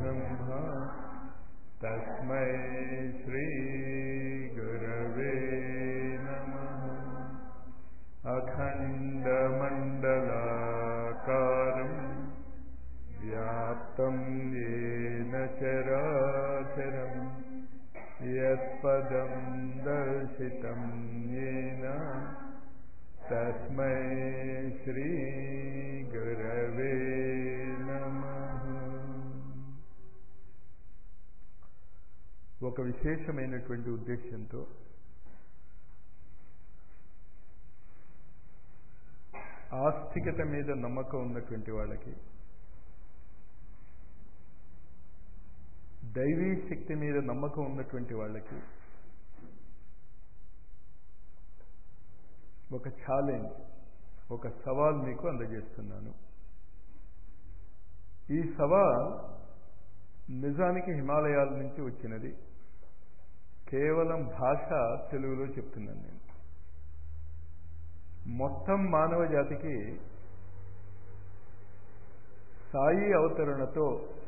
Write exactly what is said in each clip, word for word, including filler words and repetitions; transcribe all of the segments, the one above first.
ब्रह्मा तस्मै श्री गुरवे नमः। अखण्डमण्डलाकारं व्याप्तं येन चराचरं यत्पदं दर्शितं येन तस्मै श्री गुरवे नमः। ఒక విశేషమైనటువంటి ఉద్దేశంతో ఆస్తికత మీద నమ్మకం ఉన్నటువంటి వాళ్ళకి, దైవీ శక్తి మీద నమ్మకం ఉన్నటువంటి వాళ్ళకి ఒక ఛాలెంజ్, ఒక సవాల్ మీకు అందజేస్తున్నాను. ఈ సవాల్ నిజానికి హిమాలయాల నుంచి వచ్చినది. కేవలం భాష తెలుగులో చెప్తున్నాను నేను. మొత్తం మానవ జాతికి సాయి అవతరణతో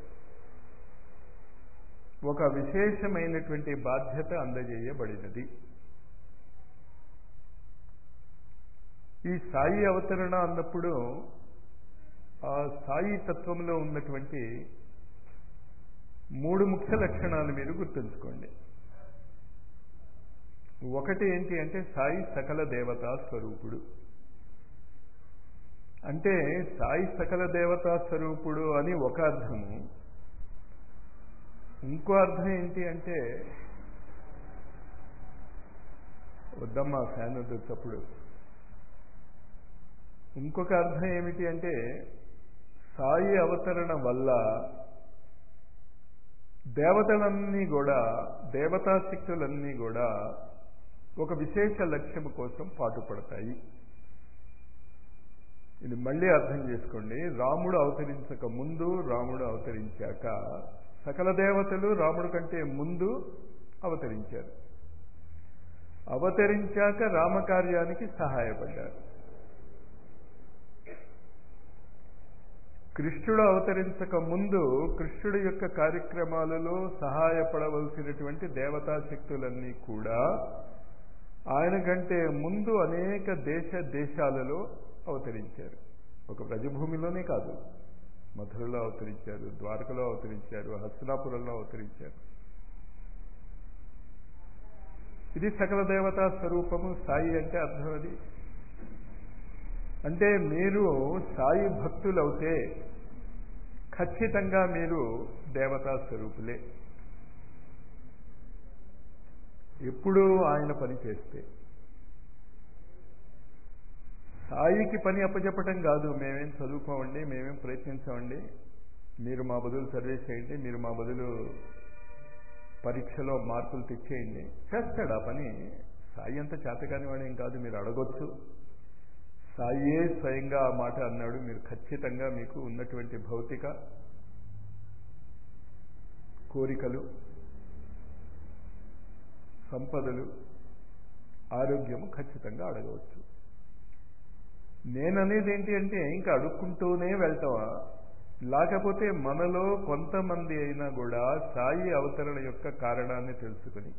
ఒక విశేషమైనటువంటి బాధ్యత అందజేయబడినది. ఈ సాయి అవతరణ అన్నప్పుడు ఆ సాయి తత్వంలో ఉన్నటువంటి మూడు ముఖ్య లక్షణాలు మీరు గుర్తుంచుకోండి. ఒకటి ఏంటి అంటే సాయి సకల దేవతా స్వరూపుడు. అంటే సాయి సకల దేవతా స్వరూపుడు అని ఒక అర్థము. ఇంకో అర్థం ఏంటి అంటే, వద్దమ్మా ఫ్యాన్ వద్దు చప్పుడు. ఇంకొక అర్థం ఏమిటి అంటే, సాయి అవతరణ వల్ల దేవతలన్నీ కూడా, దేవతా శక్తులన్నీ కూడా ఒక విశేష లక్ష్యం కోసం పాటుపడతాయి. ఇది మళ్ళీ అర్థం చేసుకోండి. రాముడు అవతరించక ముందు, రాముడు అవతరించాక సకల దేవతలు రాముడు కంటే ముందు అవతరించారు. అవతరించాక రామకార్యానికి సహాయపడ్డారు. కృష్ణుడు అవతరించక ముందు కృష్ణుడి యొక్క కార్యక్రమాలలో సహాయపడవలసినటువంటి దేవతా శక్తులన్నీ కూడా ఆయన కంటే ముందు అనేక దేశ దేశాలలో అవతరించారు. ఒక బ్రజభూమిలోనే కాదు, మధురలో అవతరించారు, ద్వారకలో అవతరించారు, హస్తినాపురంలో అవతరించారు. ఇది సకల దేవతా స్వరూపము. సాయి అంటే అర్థం అది. అంటే మీరు సాయి భక్తులవుతే ఖచ్చితంగా మీరు దేవతా స్వరూపులే. ఎప్పుడూ ఆయన పని చేస్తే, సాయికి పని అప్పచెప్పటం కాదు. మేమేం చదువుకోమండి, మేమేం ప్రయత్నించామండి, మీరు మా బదులు సర్వీస్ చేయండి, మీరు మా బదులు పరీక్షలో మార్కులు తెచ్చేయండి. చేస్తాడు ఆ పని. సాయి అంత చేతకాని వాడు ఏం కాదు. మీరు అడగొచ్చు. సాయే స్వయంగా ఆ మాట అన్నాడు. మీరు ఖచ్చితంగా మీకు ఉన్నటువంటి భౌతిక కోరికలు, సంపదలు, ఆరోగ్యము ఖచ్చితంగా అడగవచ్చు. నేననేది ఏంటి అంటే, ఇంకా అడుక్కుంటూనే వెళ్తావా? లేకపోతే మనలో కొంతమంది అయినా కూడా సాయి అవతరణ యొక్క కారణాన్ని తెలుసుకుని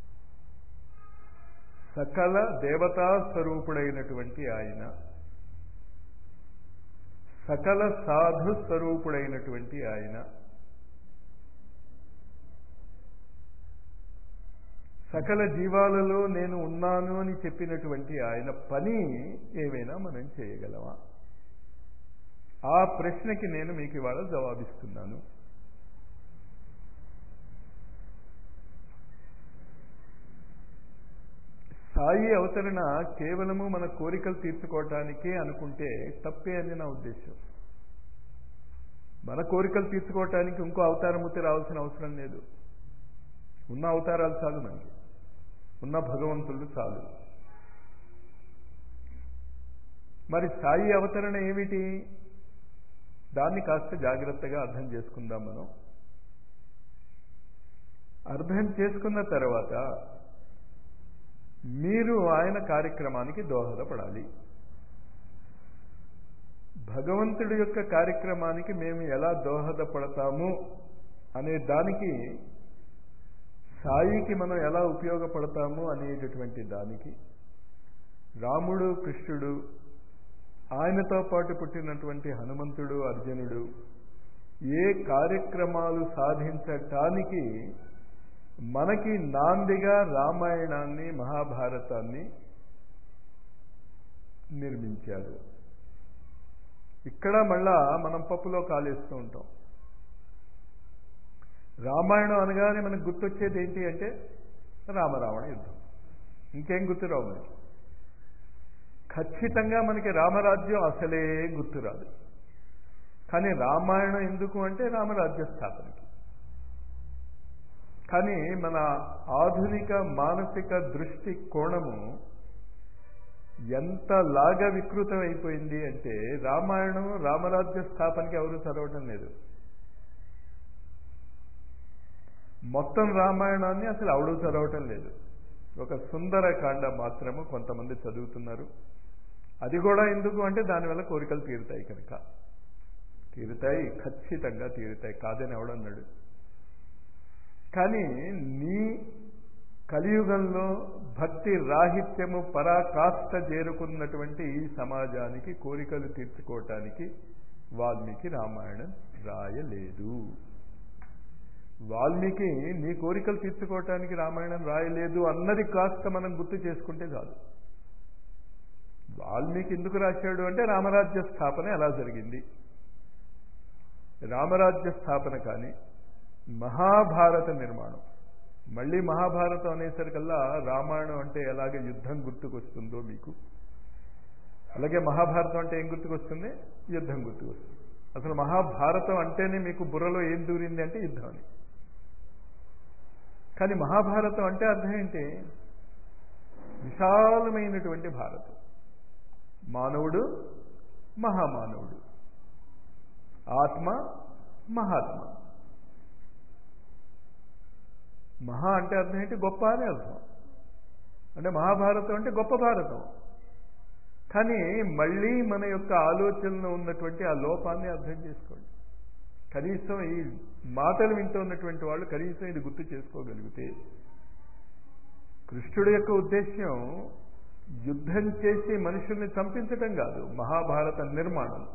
సకల దేవతా స్వరూపుడైనటువంటి ఆయన, సకల సాధు స్వరూపుడైనటువంటి ఆయన, సకల జీవాలలో నేను ఉన్నాను అని చెప్పినటువంటి ఆయన పని ఏమైనా మనం చేయగలమా? ఆ ప్రశ్నకి నేను మీకు ఇవాళ జవాబిస్తున్నాను. సాయి అవతరణ కేవలము మన కోరికలు తీర్చుకోవటానికే అనుకుంటే తప్పే అని నా ఉద్దేశం. మన కోరికలు తీర్చుకోవటానికి ఇంకో అవతారమూర్తి రావాల్సిన అవసరం లేదు. ఉన్న అవతారాలు చాలు, మనకి ఉన్న భగవంతుడు చాలు. మరి సాయి అవతరణ ఏమిటి? దాన్ని కాస్త జాగ్రత్తగా అర్థం చేసుకుందాం. మనం అర్థం చేసుకున్న తర్వాత మీరు ఆయన కార్యక్రమానికి దోహదపడాలి. భగవంతుడి యొక్క కార్యక్రమానికి మేము ఎలా దోహదపడతాము అనే దానికి, సాయికి మనం ఎలా ఉపయోగపడతాము అనేటటువంటి దానికి, రాముడు కృష్ణుడు, ఆయనతో పాటు పుట్టినటువంటి హనుమంతుడు అర్జునుడు ఏ కార్యక్రమాలు సాధించటానికి మనకి నాందిగా రామాయణాన్ని మహాభారతాన్ని నిర్మించారు. ఇక్కడ మళ్ళా మనం పప్పులో కాలేస్తూ ఉంటాం. రామాయణం అనగానే మనకు గుర్తొచ్చేది ఏంటి అంటే రామరావణ యుద్ధం. ఇంకేం గుర్తురావు మనకి. ఖచ్చితంగా మనకి రామరాజ్యం అసలే గుర్తురాదు. కానీ రామాయణం ఎందుకు అంటే రామరాజ్య స్థాపనకి. కానీ మన ఆధునిక మానసిక దృష్టి కోణము ఎంతలాగా వికృతం అయిపోయింది అంటే రామాయణం రామరాజ్య స్థాపనకి ఎవరు చదవటం లేదు. మొత్తం రామాయణాన్ని అసలు ఎవడూ చదవటం లేదు. ఒక సుందరకాండ మాత్రము కొంతమంది చదువుతున్నారు. అది కూడా ఎందుకు అంటే దానివల్ల కోరికలు తీరుతాయి కనుక. తీరుతాయి, ఖచ్చితంగా తీరుతాయి, కాదని ఎవడన్నాడు. కానీ నీ కలియుగంలో భక్తి రాహిత్యము పరాకాష్ఠ చేరుకున్నటువంటి ఈ సమాజానికి కోరికలు తీర్చుకోవటానికి వాల్మీకి రామాయణం రాయలేదు. వాల్మీకి నీ కోరికలు తీర్చుకోవటానికి రామాయణం రాయలేదు అన్నది కాస్త మనం గుర్తు చేసుకుంటే చాలు. వాల్మీకి ఎందుకు రాశాడు అంటే రామరాజ్య స్థాపన ఎలా జరిగింది, రామరాజ్య స్థాపన కానీ మహాభారత నిర్మాణం. మళ్ళీ మహాభారతం అనేసరికల్లా రామాయణం అంటే ఎలాగ యుద్ధం గుర్తుకొస్తుందో మీకు, అలాగే మహాభారతం అంటే ఏం గుర్తుకొస్తుంది, యుద్ధం గుర్తుకొస్తుంది. అసలు మహాభారతం అంటేనే మీకు బుర్రలో ఏం దూరింది అంటే యుద్ధం అని. కానీ మహాభారతం అంటే అర్థం ఏంటి, విశాలమైనటువంటి భారతం. మానవుడు మహామానవుడు, ఆత్మ మహాత్మ. మహా అంటే అర్థం ఏంటి, గొప్ప అని అర్థం. అంటే మహాభారతం అంటే గొప్ప భారతం. కానీ మళ్ళీ మన యొక్క ఆలోచనలో ఉన్నటువంటి ఆ లోపాన్ని అర్థం చేసుకోండి. కనీసం ఈ మాటలు వింటున్నటువంటి వాళ్ళు కనీసం ఇది గుర్తు చేసుకోగలిగితే, కృష్ణుడి యొక్క ఉద్దేశ్యం యుద్ధం చేసి మనుషుల్ని చంపించటం కాదు, మహాభారత నిర్మాణం.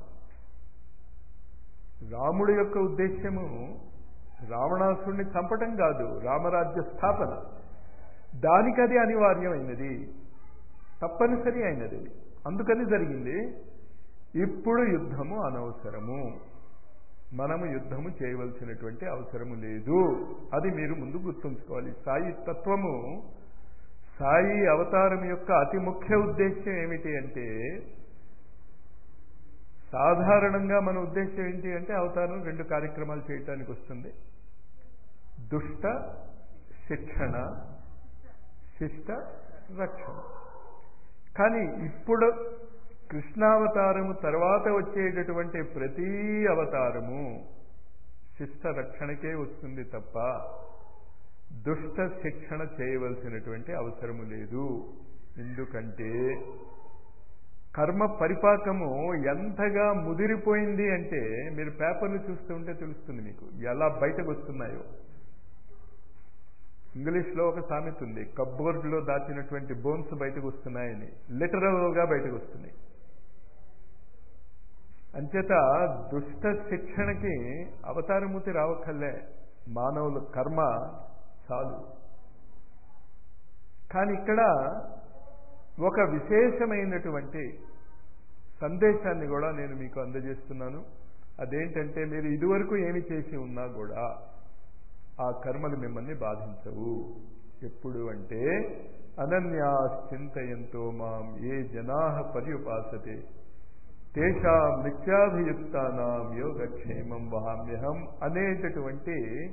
రాముడి యొక్క ఉద్దేశ్యము రావణాసురుణ్ణి చంపటం కాదు, రామరాజ్య స్థాపన. దానికి అది అనివార్యమైనది, తప్పనిసరి అయినది, అందుకని జరిగింది. ఇప్పుడు యుద్ధము అనవసరము, మనము యుద్ధము చేయవలసినటువంటి అవసరము లేదు. అది మీరు ముందు గుర్తుంచుకోవాలి. సాయి తత్వము, సాయి అవతారం యొక్క అతి ముఖ్య ఉద్దేశ్యం ఏమిటి అంటే, సాధారణంగా మన ఉద్దేశం ఏంటి అంటే అవతారం రెండు కార్యక్రమాలు చేయటానికి వస్తుంది. దుష్ట శిక్షణ, శిష్ట రక్షణ. కానీ ఇప్పుడు కృష్ణావతారము తర్వాత వచ్చేటటువంటి ప్రతి అవతారము శిష్ట రక్షణకే వస్తుంది తప్ప దుష్ట శిక్షణ చేయవలసినటువంటి అవసరము లేదు. ఎందుకంటే కర్మ పరిపాకము ఎంతగా ముదిరిపోయింది అంటే మీరు పేపర్లు చూస్తుంటే తెలుస్తుంది మీకు ఎలా బయటకు వస్తున్నాయో. ఇంగ్లీష్లో ఒక సామెత ఉంది, కప్బోర్డ్లో దాచినటువంటి బోన్స్ బయటకు వస్తున్నాయని. లిటరల్గా బయటకు వస్తున్నాయి. అంచేత దుష్ట శిక్షణకి అవతారమూర్తి రావక్కర్లే, మానవుల కర్మ చాలు. కానీ ఇక్కడ ఒక విశేషమైనటువంటి సందేశాన్ని కూడా నేను మీకు అందజేస్తున్నాను. అదేంటంటే మీరు ఇదివరకు ఏమి చేసి ఉన్నా కూడా ఆ కర్మలు మిమ్మల్ని బాధించవు. ఎప్పుడు అంటే అనన్యాశ్చింతయంతో మాం ఏ జనాః పర్యుపాసతే తేషాం నిత్యాభియుక్తానాం యోగక్షేమం వహామ్యహం అనేటటువంటి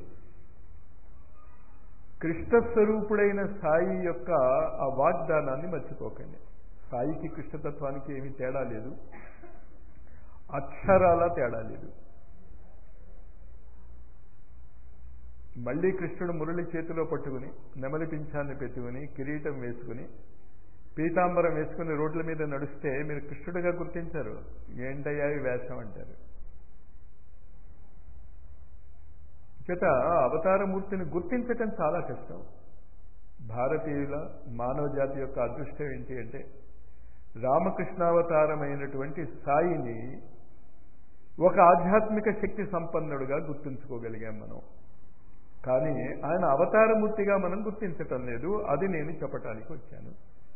కృష్ణస్వరూపుడైన సాయి యొక్క ఆ వాగ్దానాన్ని మర్చిపోకండి. సాయికి కృష్ణతత్వానికి ఏమీ తేడా లేదు, అక్షరాల తేడా లేదు. మళ్ళీ కృష్ణుడు మురళి చేతిలో పట్టుకుని, నెమలి పింఛాన్ని పెట్టుకుని, కిరీటం వేసుకుని, పీతాంబరం వేసుకుని రోడ్ల మీద నడుస్తే మీరు కృష్ణుడిగా గుర్తించారు. ఏంటయ్యా ఈ వేషం అంటారు. చేత అవతారమూర్తిని గుర్తించటం చాలా కష్టం. భారతీయుల మానవ జాతి యొక్క అదృష్టం ఏంటి అంటే రామకృష్ణావతారమైనటువంటి సాయిని ఒక ఆధ్యాత్మిక శక్తి సంపన్నుడుగా గుర్తించుకోగలిగాం మనం. కానీ ఆయన అవతారమూర్తిగా మనం గుర్తించటం లేదు. అది నేను చెప్పటానికి వచ్చాను.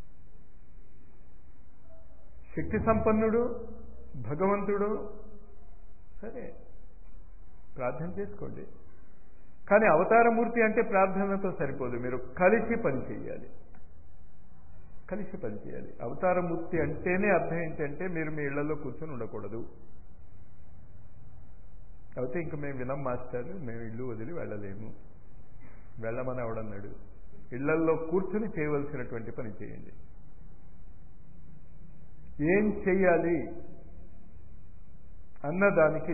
శక్తి సంపన్నుడు భగవంతుడు, సరే ప్రార్థన చేసుకోండి. కానీ అవతారమూర్తి అంటే ప్రార్థనతో సరిపోదు, మీరు కలిసి పని చేయాలి. కలిసి పని చేయాలి. అవతారమూర్తి అంటేనే అర్థం ఏంటంటే మీరు మీ ఇళ్లలో కూర్చొని ఉండకూడదు. అయితే ఇంక మేము వినం మాస్టర్, మేము ఇల్లు వదిలి వెళ్ళలేము. వెళ్ళమని ఎవడన్నాడు? ఇళ్లల్లో కూర్చుని చేయవలసినటువంటి పని చేయండి. ఏం చెయ్యాలి అన్నదానికి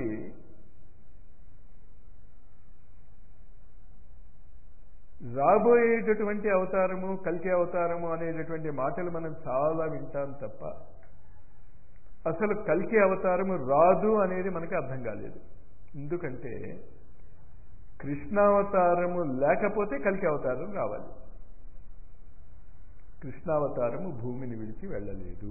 రాబోయేటటువంటి అవతారము, కల్కి అవతారము అనేటటువంటి మాటలు మనం చాలా వింటాం తప్ప అసలు కల్కి అవతారము రాదు అనేది మనకి అర్థం కాలేదు. ఎందుకంటే కృష్ణావతారము లేకపోతే కల్కి అవతారం రావాలి. కృష్ణావతారము భూమిని విడిచి వెళ్ళలేదు.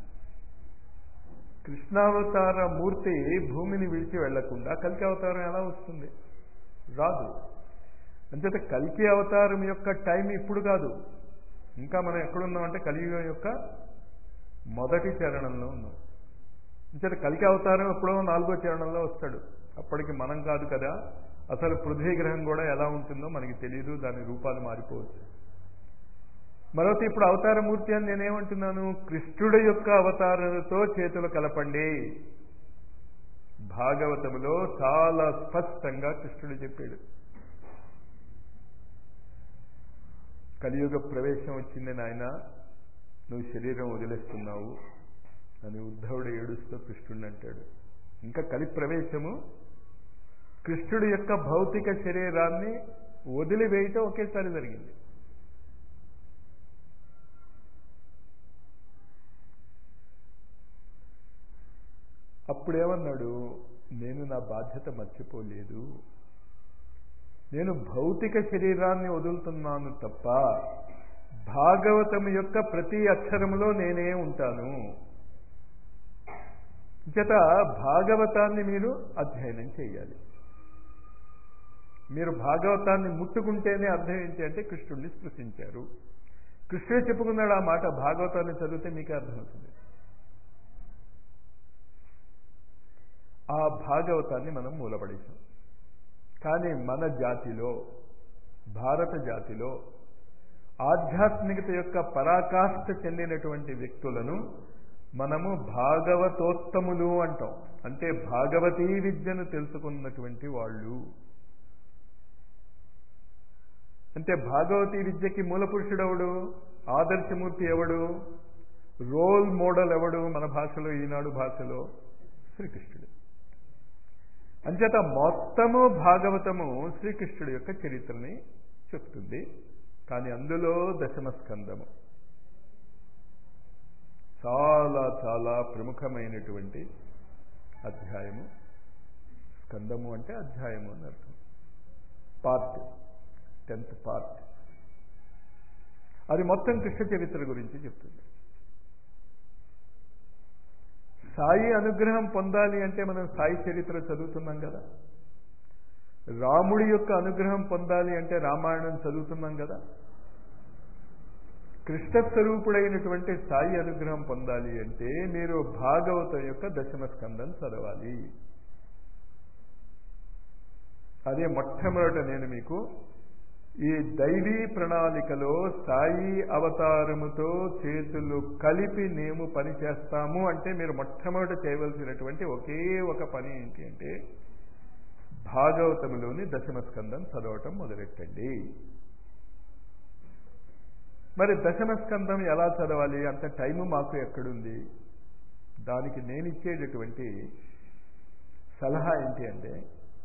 కృష్ణావతార మూర్తి భూమిని విడిచి వెళ్లకుండా కల్కి అవతారం ఎలా వస్తుంది? రాదు. అంచేత కల్కి అవతారం యొక్క టైం ఇప్పుడు కాదు. ఇంకా మనం ఎక్కడున్నామంటే కలియుగం యొక్క మొదటి చరణంలో ఉన్నాం. అంచేత కల్కి అవతారం ఎప్పుడో నాలుగో చరణంలో వస్తాడు. అప్పటికి మనం కాదు కదా. అసలు పృథ్వీ గ్రహం కూడా ఎలా ఉంటుందో మనకి తెలియదు. దాని రూపాలు మారిపోవచ్చు. మరొకటి ఇప్పుడు అవతారమూర్తి అని నేనేమంటున్నాను? కృష్ణుడి యొక్క అవతారంతో చేతులు కలపండి. భాగవతములో చాలా స్పష్టంగా కృష్ణుడు చెప్పాడు. కలియుగ ప్రవేశం వచ్చింది నాయన, నువ్వు శరీరం వదిలేస్తున్నావు అని ఉద్ధవుడు ఏడుస్తూ కృష్ణుడిని అంటాడు. ఇంకా కలి ప్రవేశము కృష్ణుడి యొక్క భౌతిక శరీరాన్ని వదిలివేయటం ఒకేసారి జరిగింది. అప్పుడేమన్నాడు? నేను నా బాధ్యత మర్చిపోలేదు. నేను భౌతిక శరీరాన్ని వదులుతున్నాను తప్ప భాగవతం యొక్క ప్రతి అక్షరములో నేనే ఉంటాను. చేత భాగవతాన్ని మీరు అధ్యయనం చేయాలి. మీరు భాగవతాన్ని ముట్టుకుంటేనే అర్థం ఏంటి అంటే కృష్ణుడిని స్పృశించారు. కృష్ణుడు చెప్పుకున్నాడు ఆ మాట. భాగవతాన్ని చదివితే మీకే అర్థమవుతుంది. ఆ భాగవతాన్ని మనం మూలపడేశాం. కానీ మన జాతిలో, భారత జాతిలో ఆధ్యాత్మికత యొక్క పరాకాష్ఠ చెందినటువంటి వ్యక్తులను మనము భాగవతోత్తములు అంటాం. అంటే భాగవతీ విద్యను తెలుసుకున్నటువంటి వాళ్ళు. అంటే భాగవతీ విద్యకి మూల పురుషుడెవడు? ఆదర్శమూర్తి ఎవడు? రోల్ మోడల్ ఎవడు? మన భాషలో, ఈనాడు భాషలో శ్రీకృష్ణుడు. అంచేత మొత్తము భాగవతము శ్రీకృష్ణుడి యొక్క చరిత్రని చెప్తుంది. కానీ అందులో దశమ స్కందము చాలా చాలా ప్రముఖమైనటువంటి అధ్యాయము. స్కందము అంటే అధ్యాయము అని అర్థం. Part, tenth part. అది మొత్తం కృష్ణ చరిత్ర గురించి చెప్తుంది. సాయి అనుగ్రహం పొందాలి అంటే మనం సాయి చరిత్ర చదువుతున్నాం కదా. రాముడి యొక్క అనుగ్రహం పొందాలి అంటే రామాయణం చదువుతున్నాం కదా. కృష్ణ స్వరూపుడైనటువంటి సాయి అనుగ్రహం పొందాలి అంటే మీరు భాగవతం యొక్క దశమ స్కందం చదవాలి. అదే మొట్టమొదట నేను మీకు ఈ దైవీ ప్రణాళికలో సాయి అవతారముతో చేతులు కలిపి మేము పని చేస్తాము అంటే మీరు మొట్టమొదట చేయవలసినటువంటి ఒకే ఒక పని ఏంటి అంటే భాగవతములోని దశమ స్కందం చదవటం మొదలెట్టండి. మరి దశమ స్కందం ఎలా చదవాలి? అంత టైము మాకు ఎక్కడుంది? దానికి నేను ఇచ్చేటటువంటి సలహా ఏంటి అంటే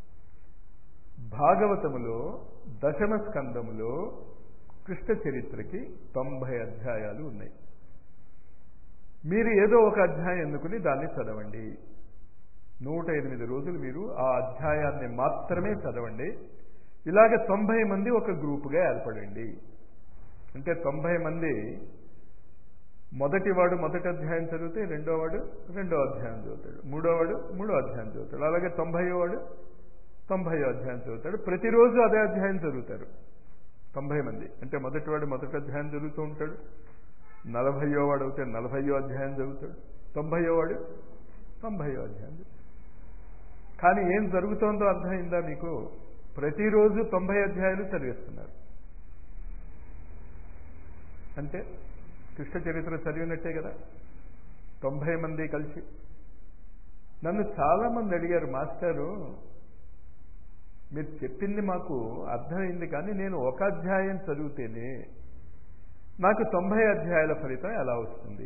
భాగవతములో దశమ స్కందములో కృష్ణ చరిత్రకి తొంభై అధ్యాయాలు ఉన్నాయి. మీరు ఏదో ఒక అధ్యాయం ఎన్నుకుని దాన్ని చదవండి. నూట ఎనిమిది రోజులు మీరు ఆ అధ్యాయాన్ని మాత్రమే చదవండి. ఇలాగ తొంభై మంది ఒక గ్రూపుగా ఏర్పడండి. అంటే తొంభై మంది మొదటివాడు మొదటి అధ్యాయం చదివితే రెండోవాడు రెండో అధ్యాయం చదువుతాడు, మూడోవాడు మూడో అధ్యాయం చదువుతాడు, అలాగే తొంభైయో వాడు తొంభైయో అధ్యాయం చదువుతాడు. ప్రతిరోజు అదే అధ్యాయం చదువుతారు తొంభై మంది. అంటే మొదటివాడు మొదటి అధ్యాయం చదువుతూ ఉంటాడు, నలభైయో వాడు అయితే నలభైయో అధ్యాయం చదువుతాడు, తొంభైయో వాడు తొంభైయో అధ్యాయం. కానీ ఏం జరుగుతోందో అర్థమైందా మీకు? ప్రతిరోజు తొంభై అధ్యాయాలు చదివేస్తున్నారు. అంటే కృష్ణ చరిత్ర చదివినట్టే కదా తొంభై మంది కలిసి. నన్ను చాలామంది అడిగారు, మాస్టారు మీరు చెప్పింది మాకు అర్థమైంది, కానీ నేను ఒక అధ్యాయం చదివితేనే నాకు తొంభై అధ్యాయాల ఫలితం ఎలా వస్తుంది?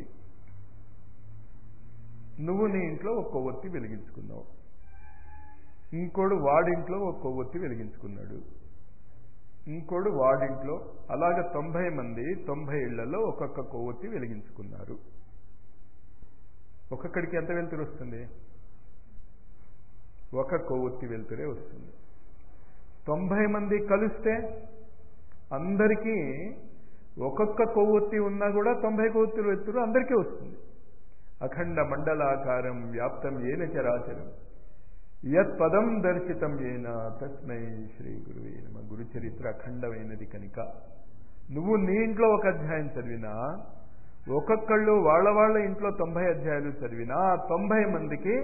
నువ్వు నీ ఇంట్లో ఒక కొవ్వొత్తి వెలిగించుకున్నావు, ఇంకోడు వాడింట్లో ఒక కొవ్వొత్తి వెలిగించుకున్నాడు, ఇంకోడు వాడింట్లో, అలాగ తొంభై మంది తొంభై ఇళ్లలో ఒక్కొక్క కొవ్వొత్తి వెలిగించుకున్నారు. ఒక్కొక్కడికి ఎంత వెలుతురు వస్తుంది? ఒక కొవ్వొత్తి వెలుతురే వస్తుంది. తొంభై మంది కలిస్తే అందరికీ ఒక్కొక్క కొవ్వొత్తి ఉన్నా కూడా తొంభై కొవ్వొత్తులు వెలుతురు అందరికీ వస్తుంది. అఖండ మండలాకారం వ్యాప్తం ఏన చరాచరం యత్ పదం దర్శితం ఏన తస్మై శ్రీ గురువే నమః. గురు చరిత్ర అఖండమైనది కనుక నువ్వు నీ ఇంట్లో ఒక అధ్యాయం చదివినా, ఒక్కొక్కళ్ళు వాళ్ళ వాళ్ళ ఇంట్లో తొంభై అధ్యాయాలు చదివినా తొంభై మందికి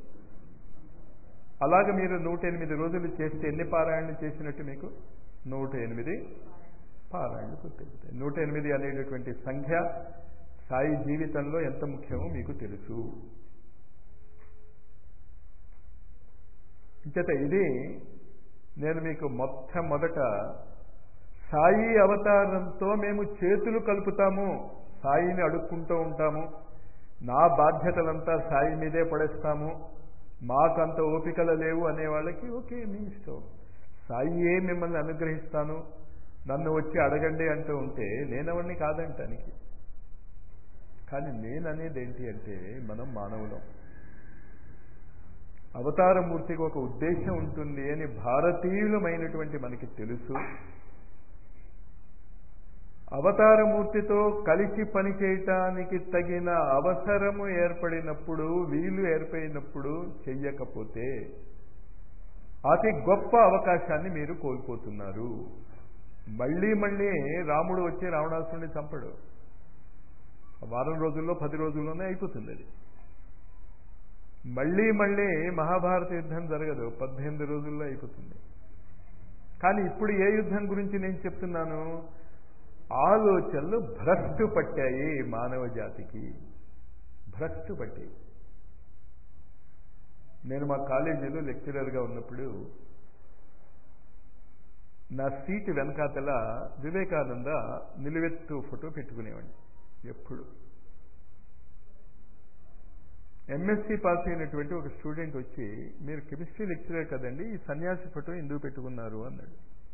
అలాగ మీరు నూట ఎనిమిది రోజులు చేస్తే ఎన్ని పారాయణలు చేసినట్టు? మీకు నూట ఎనిమిది పారాయణలు గుర్తెక్కుతాయి. నూట ఎనిమిది అనేటటువంటి సంఖ్య సాయి జీవితంలో ఎంత ముఖ్యమో మీకు తెలుసు. ఇంచేత ఇది నేను మీకు మొట్టమొదట సాయి అవతారంతో మేము చేతులు కలుపుతాము, సాయిని అడుక్కుంటూ ఉంటాము, నా బాధ్యతలంతా సాయి మీదే పడేస్తాము, మాకంత ఓపికలు లేవు అనే వాళ్ళకి ఓకే మీ ఇష్టం, సాయియే మిమ్మల్ని అనుగ్రహిస్తాను, నన్ను వచ్చి అడగండి అంటూ ఉంటే నేనెవరిని కాదంటానికి. కానీ నేననేది ఏంటి అంటే మనం మానవులం, అవతారమూర్తికి ఒక ఉద్దేశం ఉంటుంది అని భారతీయులమైనటువంటి మనకి తెలుసు. అవతారమూర్తితో కలిసి పనిచేయటానికి తగిన అవసరము ఏర్పడినప్పుడు, వీలు ఏర్పడినప్పుడు చెయ్యకపోతే అతి గొప్ప అవకాశాన్ని మీరు కోల్పోతున్నారు. మళ్ళీ మళ్ళీ రాముడు వచ్చి రావణాసురుడిని చంపడు, వారం రోజుల్లో పది రోజుల్లోనే అయిపోతుంది అది. మళ్ళీ మళ్ళీ మహాభారత యుద్ధం జరగదు, పద్దెనిమిది రోజుల్లో అయిపోతుంది. కానీ ఇప్పుడు ఏ యుద్ధం గురించి నేను చెప్తున్నాను? ఆలోచనలు భ్రష్టు పట్టాయి, మానవ జాతికి భ్రష్టు పట్టాయి. నేను మా కాలేజీలో లెక్చరర్గా ఉన్నప్పుడు నా సీటు వెనకాతల వివేకానంద నిలువెత్తు ఫోటో పెట్టుకునేవాడిని ఎప్పుడు. ఎంఎస్సీ పాస్ అయినటువంటి ఒక స్టూడెంట్ వచ్చి, మీరు కెమిస్ట్రీ లెక్చరర్ కదండి, ఈ సన్యాసి ఫోటో ఎందుకు పెట్టుకున్నారు అన్నాడు.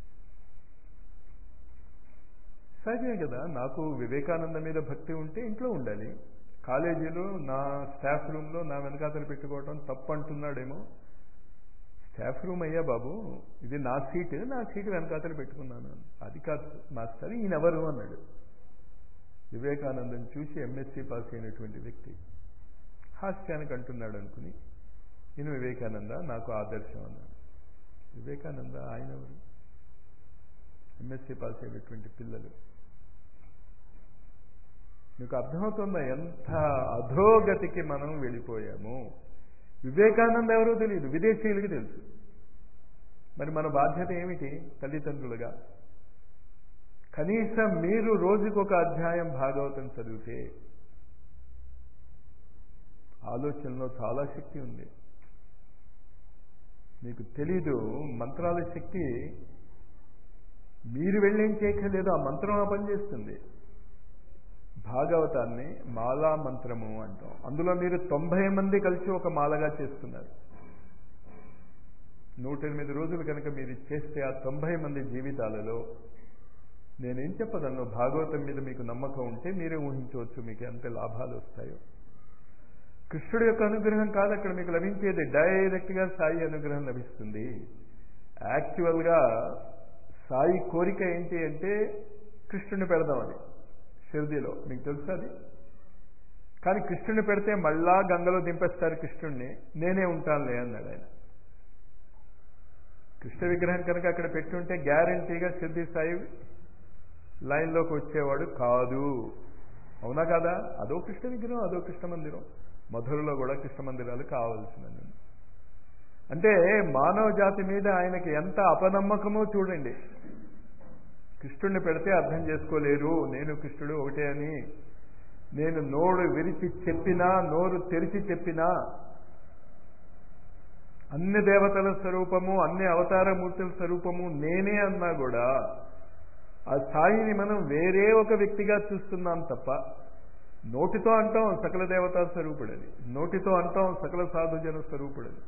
సహజమే కదా, నాకు వివేకానంద మీద భక్తి ఉంటే ఇంట్లో ఉండాలి, కాలేజీలో నా స్టాఫ్ రూమ్లో నా వెనకాతలు పెట్టుకోవడం తప్పు అంటున్నాడేమో. స్టాఫ్ రూమ్ అయ్యా బాబు, ఇది నా సీటు, నా సీటు వెనకాతలు పెట్టుకున్నాను. అది కాదు మాస్టర్, ఈయనెవరు అన్నాడు. వివేకానందని చూసి ఎంఎస్సీ పాస్ అయినటువంటి వ్యక్తి హాస్యానికి అంటున్నాడు అనుకుని, ఈయన వివేకానంద నాకు ఆదర్శం అన్నాడు. వివేకానంద ఆయన ఎవరు? ఎంఎస్సీ పాస్ అయినటువంటి పిల్లలు. మీకు అర్థమవుతుందా ఎంత అధోగతికి మనం వెళ్ళిపోయాము? వివేకానంద ఎవరో తెలియదు, విదేశీయులకి తెలుసు. మరి మన బాధ్యత ఏమిటి తల్లిదండ్రులుగా? కనీసం మీరు రోజుకొక అధ్యాయం భాగవతం చదివితే, ఆలోచనలో చాలా శక్తి ఉంది. మీకు తెలీదు, మంత్రాల శక్తి మీరు వెళ్ళేం చేయక్కర్లేదు, ఆ మంత్రం ఆ పనిచేస్తుంది. భాగవతాన్ని మాలా మంత్రము అంటాం. అందులో మీరు తొంభై మంది కలిసి ఒక మాలగా చేస్తున్నారు. నూట ఎనిమిది రోజులు కనుక మీరు చేస్తే ఆ తొంభై మంది జీవితాలలో నేనేం చెప్పగలను? భాగవతం మీద మీకు నమ్మకం ఉంటే మీరే ఊహించవచ్చు మీకు ఎంత లాభాలు వస్తాయో. కృష్ణుడి యొక్క అనుగ్రహం కాదు అక్కడ మీకు లభించేది, డైరెక్ట్గా సాయి అనుగ్రహం లభిస్తుంది. యాక్చువల్గా సాయి కోరిక ఏంటి అంటే కృష్ణుని పెడదామని షిర్డీలో, మీకు తెలుసు అది. కానీ కృష్ణుని పెడితే మళ్ళా గంగలో దింపేస్తారు కృష్ణుణ్ణి, నేనే ఉంటానులే అన్నాడు ఆయన. కృష్ణ విగ్రహం కనుక అక్కడ పెట్టుంటే గ్యారంటీగా షిర్డీ సాయి లైన్లోకి వచ్చేవాడు కాదు. అవునా కాదా? అదో కృష్ణ విగ్రహం, అదో కృష్ణ మందిరం. మధురలో కూడా కృష్ణ మందిరాలు కావాల్సినవి. అంటే మానవ జాతి మీద ఆయనకి ఎంత అపనమ్మకమో చూడండి. కృష్ణుడిని పెడితే అర్థం చేసుకోలేరు నేను కృష్ణుడు ఒకటే అని. నేను నోరు విరిచి చెప్పినా, నోరు తెరిచి చెప్పినా, అన్ని దేవతల స్వరూపము, అన్ని అవతారమూర్తుల స్వరూపము నేనే అన్నా కూడా ఆ సాయిని మనం వేరే ఒక వ్యక్తిగా చూస్తున్నాం తప్ప, నోటితో అంటాం సకల దేవతా స్వరూపుడని, నోటితో అంటాం సకల సాధుజన స్వరూపుడని.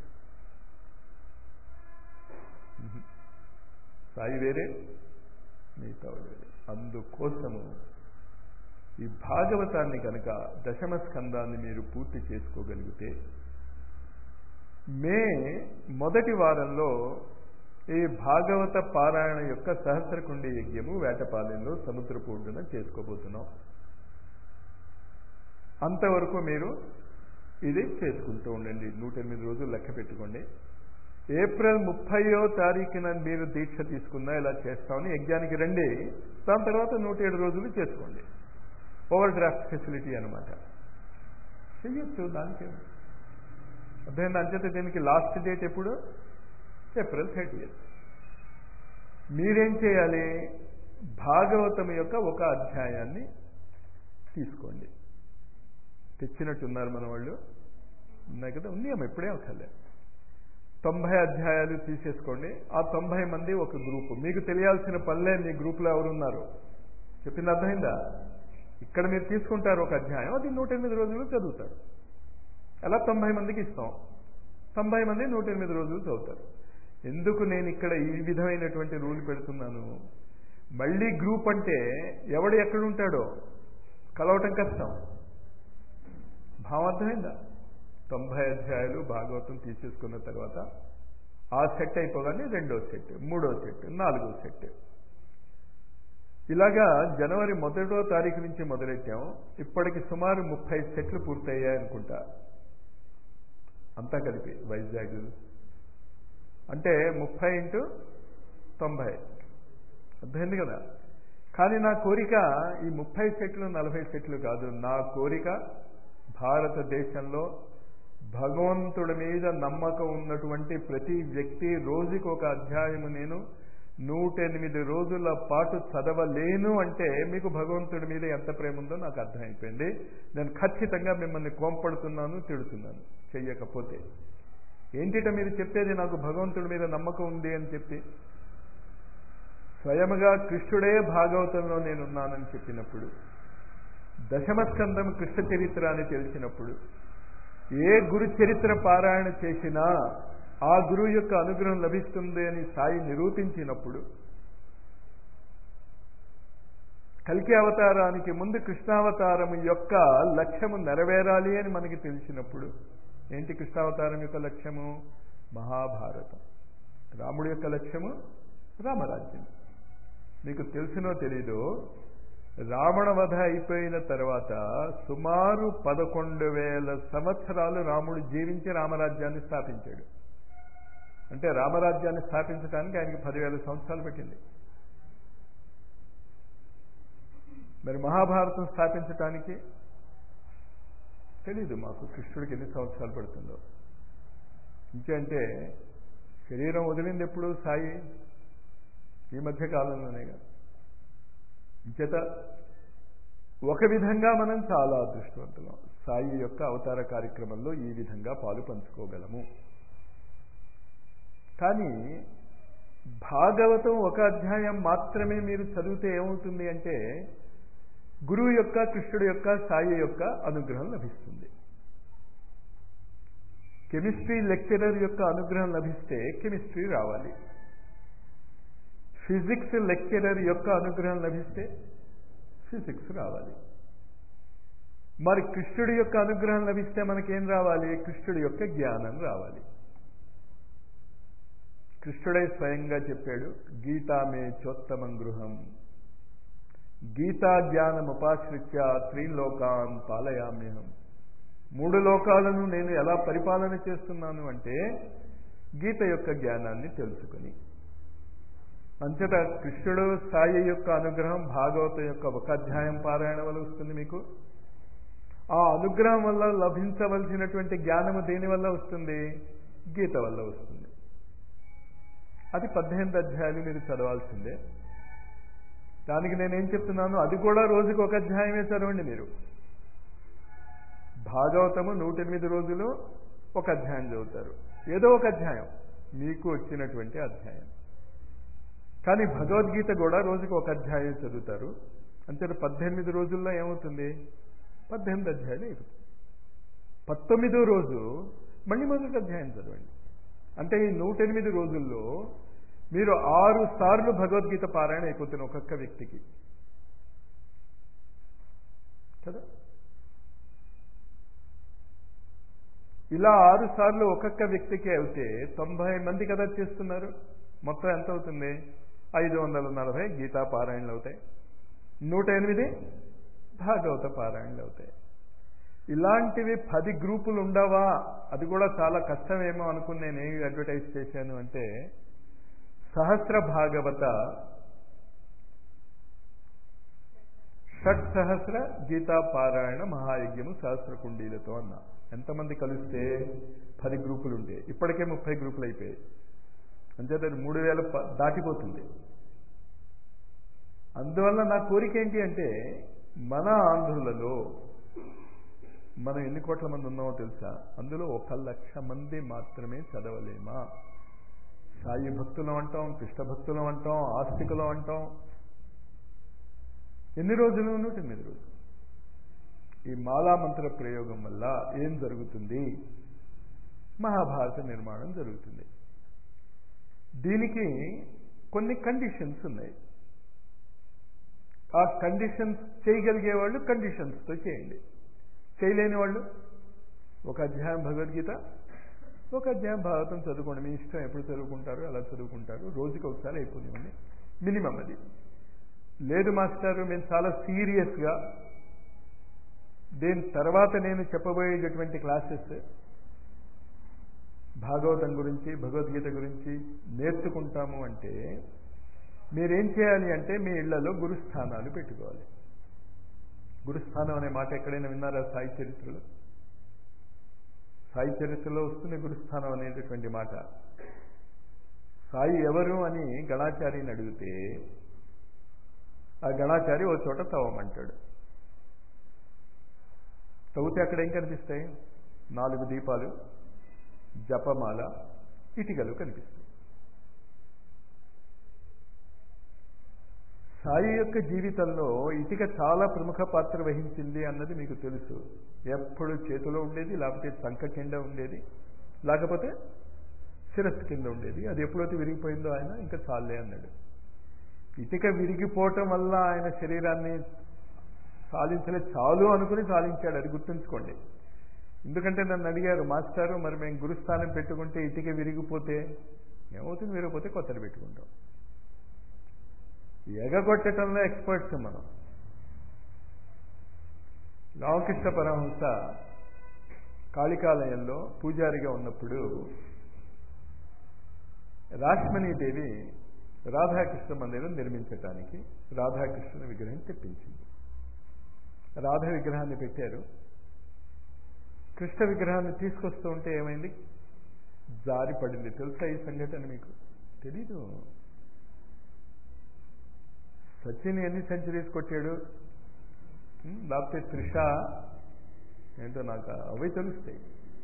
సాయి వేరే, మిగతా వేరే. అందుకోసము ఈ భాగవతాన్ని కనుక దశమ స్కందాన్ని మీరు పూర్తి చేసుకోగలిగితే, మే మొదటి వారంలో ఈ భాగవత పారాయణ యొక్క సహస్రకుండి యజ్ఞము వేటపాలెంలో సముద్రపు ఒడ్డున చేసుకోబోతున్నాం. అంతవరకు మీరు ఇది చేసుకుంటూ ఉండండి. నూట ఎనిమిది రోజులు లెక్క పెట్టుకోండి. ఏప్రిల్ ముప్పయో తారీఖున మీరు దీక్ష తీసుకున్నా ఇలా చేస్తామని యజ్ఞానికి రండి. దాని తర్వాత నూట ఏడు రోజులు చేసుకోండి. ఓవర్ డ్రాఫ్ట్ ఫెసిలిటీ అనమాట. చెయ్యొచ్చు, దానికి అర్థమైంది. అంచేత దీనికి లాస్ట్ డేట్ ఎప్పుడు? April thirty. మీరేం చేయాలి? భాగవతం యొక్క ఒక అధ్యాయాన్ని తీసుకోండి. తెచ్చినట్టున్నారు మన వాళ్ళు, ఉన్నాయి కదా, ఉన్నాం ఎప్పుడే ఒకలే. తొంభై అధ్యాయాలు తీసేసుకోండి. ఆ తొంభై మంది ఒక గ్రూపు. మీకు తెలియాల్సిన పనులే మీ గ్రూప్లో ఎవరున్నారు చెప్పింది అర్థమైందా? ఇక్కడ మీరు తీసుకుంటారు ఒక అధ్యాయం, అది నూట ఎనిమిది రోజులు చదువుతారు. అలా తొంభై మందికి ఇస్తాం. తొంభై మంది నూట ఎనిమిది రోజులు చదువుతారు. ఎందుకు నేను ఇక్కడ ఈ విధమైనటువంటి రూల్ పెడుతున్నాను? మళ్ళీ గ్రూప్ అంటే ఎవడు ఎక్కడుంటాడో కలవటం కష్టం. భావం అర్థమైందా? తొంభై అధ్యాయాలు భాగవతం తీసేసుకున్న తర్వాత ఆ సెట్ అయిపోగానే రెండో సెట్, మూడో సెట్, నాలుగో సెట్. ఇలాగా జనవరి మొదటో తారీఖు నుంచి మొదలెట్టాం. ఇప్పటికి సుమారు ముప్పై సెట్లు పూర్తయ్యాయి అనుకుంటా, అంతా కలిపి వైజాగ్. అంటే ముప్పై ఇంటూ తొంభై, అర్థమైంది కదా. కానీ నా కోరిక ఈ ముప్పై సెట్లు నలభై సెట్లు కాదు. నా కోరిక భారతదేశంలో భగవంతుడి మీద నమ్మకం ఉన్నటువంటి ప్రతి వ్యక్తి రోజుకి ఒక అధ్యాయము నేను నూట ఎనిమిది రోజుల పాటు చదవలేను అంటే మీకు భగవంతుడి మీద ఎంత ప్రేమ ఉందో నాకు అర్థమైపోయింది. నేను ఖచ్చితంగా మిమ్మల్ని కోంపడుతున్నాను, తిడుతున్నాను చెయ్యకపోతే. ఏంటిట మీరు చెప్పేది? నాకు భగవంతుడి మీద నమ్మకం ఉంది అని చెప్పి. స్వయముగా కృష్ణుడే భాగవతంలో నేనున్నానని చెప్పినప్పుడు, దశమస్కందం కృష్ణ చరిత్ర అని తెలిసినప్పుడు, ఏ గురు చరిత్ర పారాయణ చేసినా ఆ గురువు యొక్క అనుగ్రహం లభిస్తుంది అని సాయి నిరూపించినప్పుడు, కల్కి అవతారానికి ముందు కృష్ణావతారం యొక్క లక్ష్యము నెరవేరాలి అని మనకి తెలిసినప్పుడు, ఏంటి కృష్ణావతారం యొక్క లక్ష్యము? మహాభారతం. రాముడి యొక్క లక్ష్యము రామరాజ్యం. మీకు తెలిసినో తెలీదో, రావణ వధ అయిపోయిన తర్వాత సుమారు పదకొండు వేల సంవత్సరాలు రాముడు జీవించి రామరాజ్యాన్ని స్థాపించాడు. అంటే రామరాజ్యాన్ని స్థాపించడానికి ఆయనకి పదివేల సంవత్సరాలు పట్టింది. మరి మహాభారతం స్థాపించటానికి తెలీదు మాకు కృష్ణుడికి ఎన్ని సంవత్సరాలు పడుతుందో. ఇంకంటే శరీరం వదిలింది ఎప్పుడు? సాయి ఈ మధ్య కాలంలోనేగా. ఇంచేత ఒక విధంగా మనం చాలా అదృష్టవంతులం. సాయి యొక్క అవతార కార్యక్రమంలో ఈ విధంగా పాలు పంచుకోగలము. కానీ భాగవతం ఒక అధ్యాయం మాత్రమే మీరు చదివితే ఏమవుతుంది అంటే, గురువు యొక్క, కృష్ణుడి యొక్క, సాయి యొక్క అనుగ్రహం లభిస్తుంది. కెమిస్ట్రీ లెక్చరర్ యొక్క అనుగ్రహం లభిస్తే కెమిస్ట్రీ రావాలి. ఫిజిక్స్ లెక్చరర్ యొక్క అనుగ్రహం లభిస్తే ఫిజిక్స్ రావాలి. మరి కృష్ణుడి యొక్క అనుగ్రహం లభిస్తే మనకేం రావాలి? కృష్ణుడి యొక్క జ్ఞానం రావాలి. కృష్ణుడే స్వయంగా చెప్పాడు, గీతామే చోత్తమం గృహం, గీతా జ్ఞానం ఉపాశ్రిత్య త్రీలోకాన్ పాలయామ్యహం. మూడు లోకాలను నేను ఎలా పరిపాలన చేస్తున్నాను అంటే గీత యొక్క జ్ఞానాన్ని తెలుసుకుని. అంతటా కృష్ణుడు సాయి యొక్క అనుగ్రహం భాగవతం యొక్క ఒక అధ్యాయం పారాయణ వల్ల వస్తుంది మీకు. ఆ అనుగ్రహం వల్ల లభించవలసినటువంటి జ్ఞానము దేని వల్ల వస్తుంది? గీత వల్ల వస్తుంది. అది పద్దెనిమిది అధ్యాయాలు మీరు చదవాల్సిందే. దానికి నేనేం చెప్తున్నాను, అది కూడా రోజుకి ఒక అధ్యాయమే చదవండి. మీరు భాగవతము నూట ఎనిమిది రోజులు ఒక అధ్యాయం చదువుతారు, ఏదో ఒక అధ్యాయం మీకు వచ్చినటువంటి అధ్యాయం. కానీ భగవద్గీత కూడా రోజుకి ఒక అధ్యాయం చదువుతారు. అంతే పద్దెనిమిది రోజుల్లో ఏమవుతుంది? పద్దెనిమిది అధ్యాయులు అయిపోతుంది. పంతొమ్మిదో రోజు మళ్ళీ మొదటి అధ్యాయం చదవండి. అంటే ఈ నూట ఎనిమిది రోజుల్లో మీరు ఆరు సార్లు భగవద్గీత పారాయణ అయిపోతుంది ఒక్కొక్క వ్యక్తికి కదా. ఇలా ఆరు సార్లు ఒక్కొక్క వ్యక్తికి అయితే తొంభై మంది కదా చేస్తున్నారు. మొత్తం ఎంత అవుతుంది? ఐదు వందల నలభై గీతా పారాయణలు అవుతాయి, నూట ఎనిమిది భాగవత పారాయణలు అవుతాయి. ఇలాంటివి పది గ్రూపులు ఉండవా? అది కూడా చాలా కష్టమేమో అనుకుని నేను ఏమి అడ్వర్టైజ్ చేశాను అంటే, సహస్ర భాగవత షట్ సహస్ర గీతా పారాయణ మహాయజ్ఞము సహస్ర కుండీలతో అన్నా. ఎంతమంది కలిస్తే పది గ్రూపులు ఉంటే ఇప్పటికే ముప్పై గ్రూపులు అయిపోయాయి. అంచేత మూడు వేల దాటిపోతుంది. అందువల్ల నా కోరిక ఏంటి అంటే, మన ఆంధ్రులలో మనం ఎన్ని కోట్ల మంది ఉన్నామో తెలుసా? అందులో ఒక లక్ష మంది మాత్రమే చదవలేమా? సాయి భక్తులం అంటాం, కృష్ణ భక్తులం అంటాం, ఆస్తికులం అంటాం. ఎన్ని రోజులు? నూట ఎనిమిది రోజులు. ఈ మాలామంత్ర ప్రయోగం వల్ల ఏం జరుగుతుంది? మహాభారత నిర్మాణం జరుగుతుంది. దీనికి కొన్ని కండిషన్స్ ఉన్నాయి. ఆ కండిషన్స్ చేయగలిగే వాళ్ళు కండిషన్స్తో చేయండి. చేయలేని వాళ్ళు ఒక అధ్యాయం భగవద్గీత, ఒక అధ్యాయం భాగవతం చదువుకోండి. మీ ఇష్టం, ఎప్పుడు చదువుకుంటారు అలా చదువుకుంటారు. రోజుకి ఒకసారి అయిపోయింది మినిమం. అది లేదు మాస్టారు, మేము చాలా సీరియస్గా దీని తర్వాత నేను చెప్పబోయేటటువంటి క్లాసెస్ భాగవతం గురించి, భగవద్గీత గురించి నేర్చుకుంటాము అంటే మీరేం చేయాలి అంటే, మీ ఇళ్లలో గురుస్థానాలు పెట్టుకోవాలి. గురుస్థానం అనే మాట ఎక్కడైనా విన్నారా? సాయి చరిత్రలో సాయి చరిత్రలో వస్తుంది గురుస్థానం అనేటటువంటి మాట. సాయి ఎవరు అని గణాచారిని అడిగితే ఆ గణాచారి ఓ చోట తవ్వమంటాడు. తవ్వితే అక్కడ ఏం కనిపిస్తాయి? నాలుగు దీపాలు, జపమాల, ఇటుకలు కనిపిస్తాయి. సాయి యొక్క జీవితంలో ఇటుక చాలా ప్రముఖ పాత్ర వహించింది అన్నది మీకు తెలుసు. ఎప్పుడు చేతిలో ఉండేది, లేకపోతే చంక కింద ఉండేది, లేకపోతే శిరస్సు కింద ఉండేది. అది ఎప్పుడైతే విరిగిపోయిందో ఆయన ఇంకా చాలే అన్నాడు. ఇటుక విరిగిపోవటం వల్ల ఆయన శరీరాన్ని సాధించలే, చాలు అనుకుని సాధించాడు. అది గుర్తుంచుకోండి. ఎందుకంటే నన్ను అడిగారు, మాస్టారు మరి మేము గురుస్థానం పెట్టుకుంటే ఇటుక విరిగిపోతే ఏమవుతుంది? విరిగిపోతే కొత్తది పెట్టుకుంటాం. ఎగగొట్టడంలో ఎక్స్పర్ట్స్ మనం. రామకృష్ణ పరమహంస కాళికాలయంలో పూజారిగా ఉన్నప్పుడు రాష్మణీదేవి రాధాకృష్ణ మందిరం నిర్మించటానికి రాధాకృష్ణ విగ్రహం తెప్పించింది. రాధ విగ్రహాన్ని పెట్టారు. కృష్ణ విగ్రహాన్ని తీసుకొస్తూ ఉంటే ఏమైంది? జారి పడింది. తెలుసా ఈ సంఘటన మీకు? తెలీదు. సచిన్ ఎన్ని సెంచరీస్ కొట్టాడు, లేకపోతే త్రిష ఏంటో నాకు అవి తెలుస్తాయి.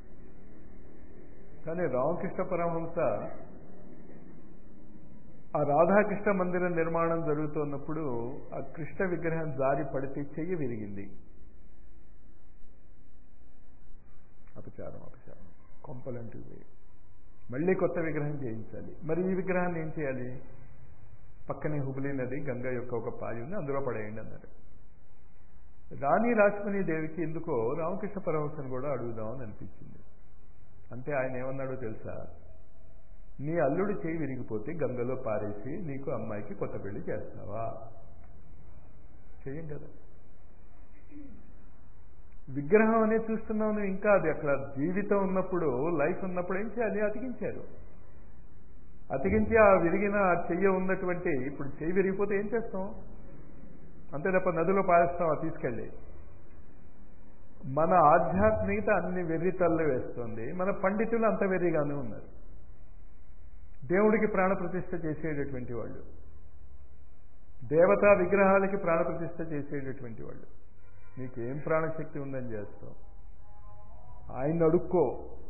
కానీ రామకృష్ణ పరమహంస ఆ రాధాకృష్ణ మందిరం నిర్మాణం జరుగుతున్నప్పుడు ఆ కృష్ణ విగ్రహం జారి పడితే చెయ్యి విరిగింది. అపచారం అపచారం కొంపలంటూ మళ్ళీ కొత్త విగ్రహం చేయించాలి. మరి ఈ విగ్రహాన్ని ఏం చేయాలి? పక్కనే హుబ్లీ నది, గంగ యొక్క ఒక పాయి ఉంది, అందులో పడేయండి అన్నారు. రాణి రాష్మణీ దేవికి ఎందుకో రామకృష్ణ పరమహంసను కూడా అడుగుదామని అనిపించింది. అంటే ఆయన ఏమన్నాడో తెలుసా? నీ అల్లుడు చేయి విరిగిపోతే గంగలో పారేసి నీకు అమ్మాయికి కొత్త పెళ్లి చేస్తావా? చెయ్యం కదా. విగ్రహం అనేది చూస్తున్నావు నువ్వు, ఇంకా అది అక్కడ జీవితం ఉన్నప్పుడు, లైఫ్ ఉన్నప్పుడు ఏం చేయాలి? అతికించారు. అతికించి ఆ విరిగిన చెయ్యి ఉన్నటువంటి, ఇప్పుడు చెయ్యి విరిగిపోతే ఏం చేస్తాం? అంతే తప్ప నదిలో పారేస్తాం అది తీసుకెళ్ళి. మన ఆధ్యాత్మికత అన్ని వెర్రి తల్లు వేస్తుంది, మన పండితులు అంత వెర్రిగానే ఉన్నారు. దేవుడికి ప్రాణప్రతిష్ఠ చేసేటటువంటి వాళ్ళు, దేవతా విగ్రహాలకి ప్రాణప్రతిష్ఠ చేసేటటువంటి వాళ్ళు, నీకేం ప్రాణశక్తి ఉందని చేస్తావు? ఆయన అడుక్కో.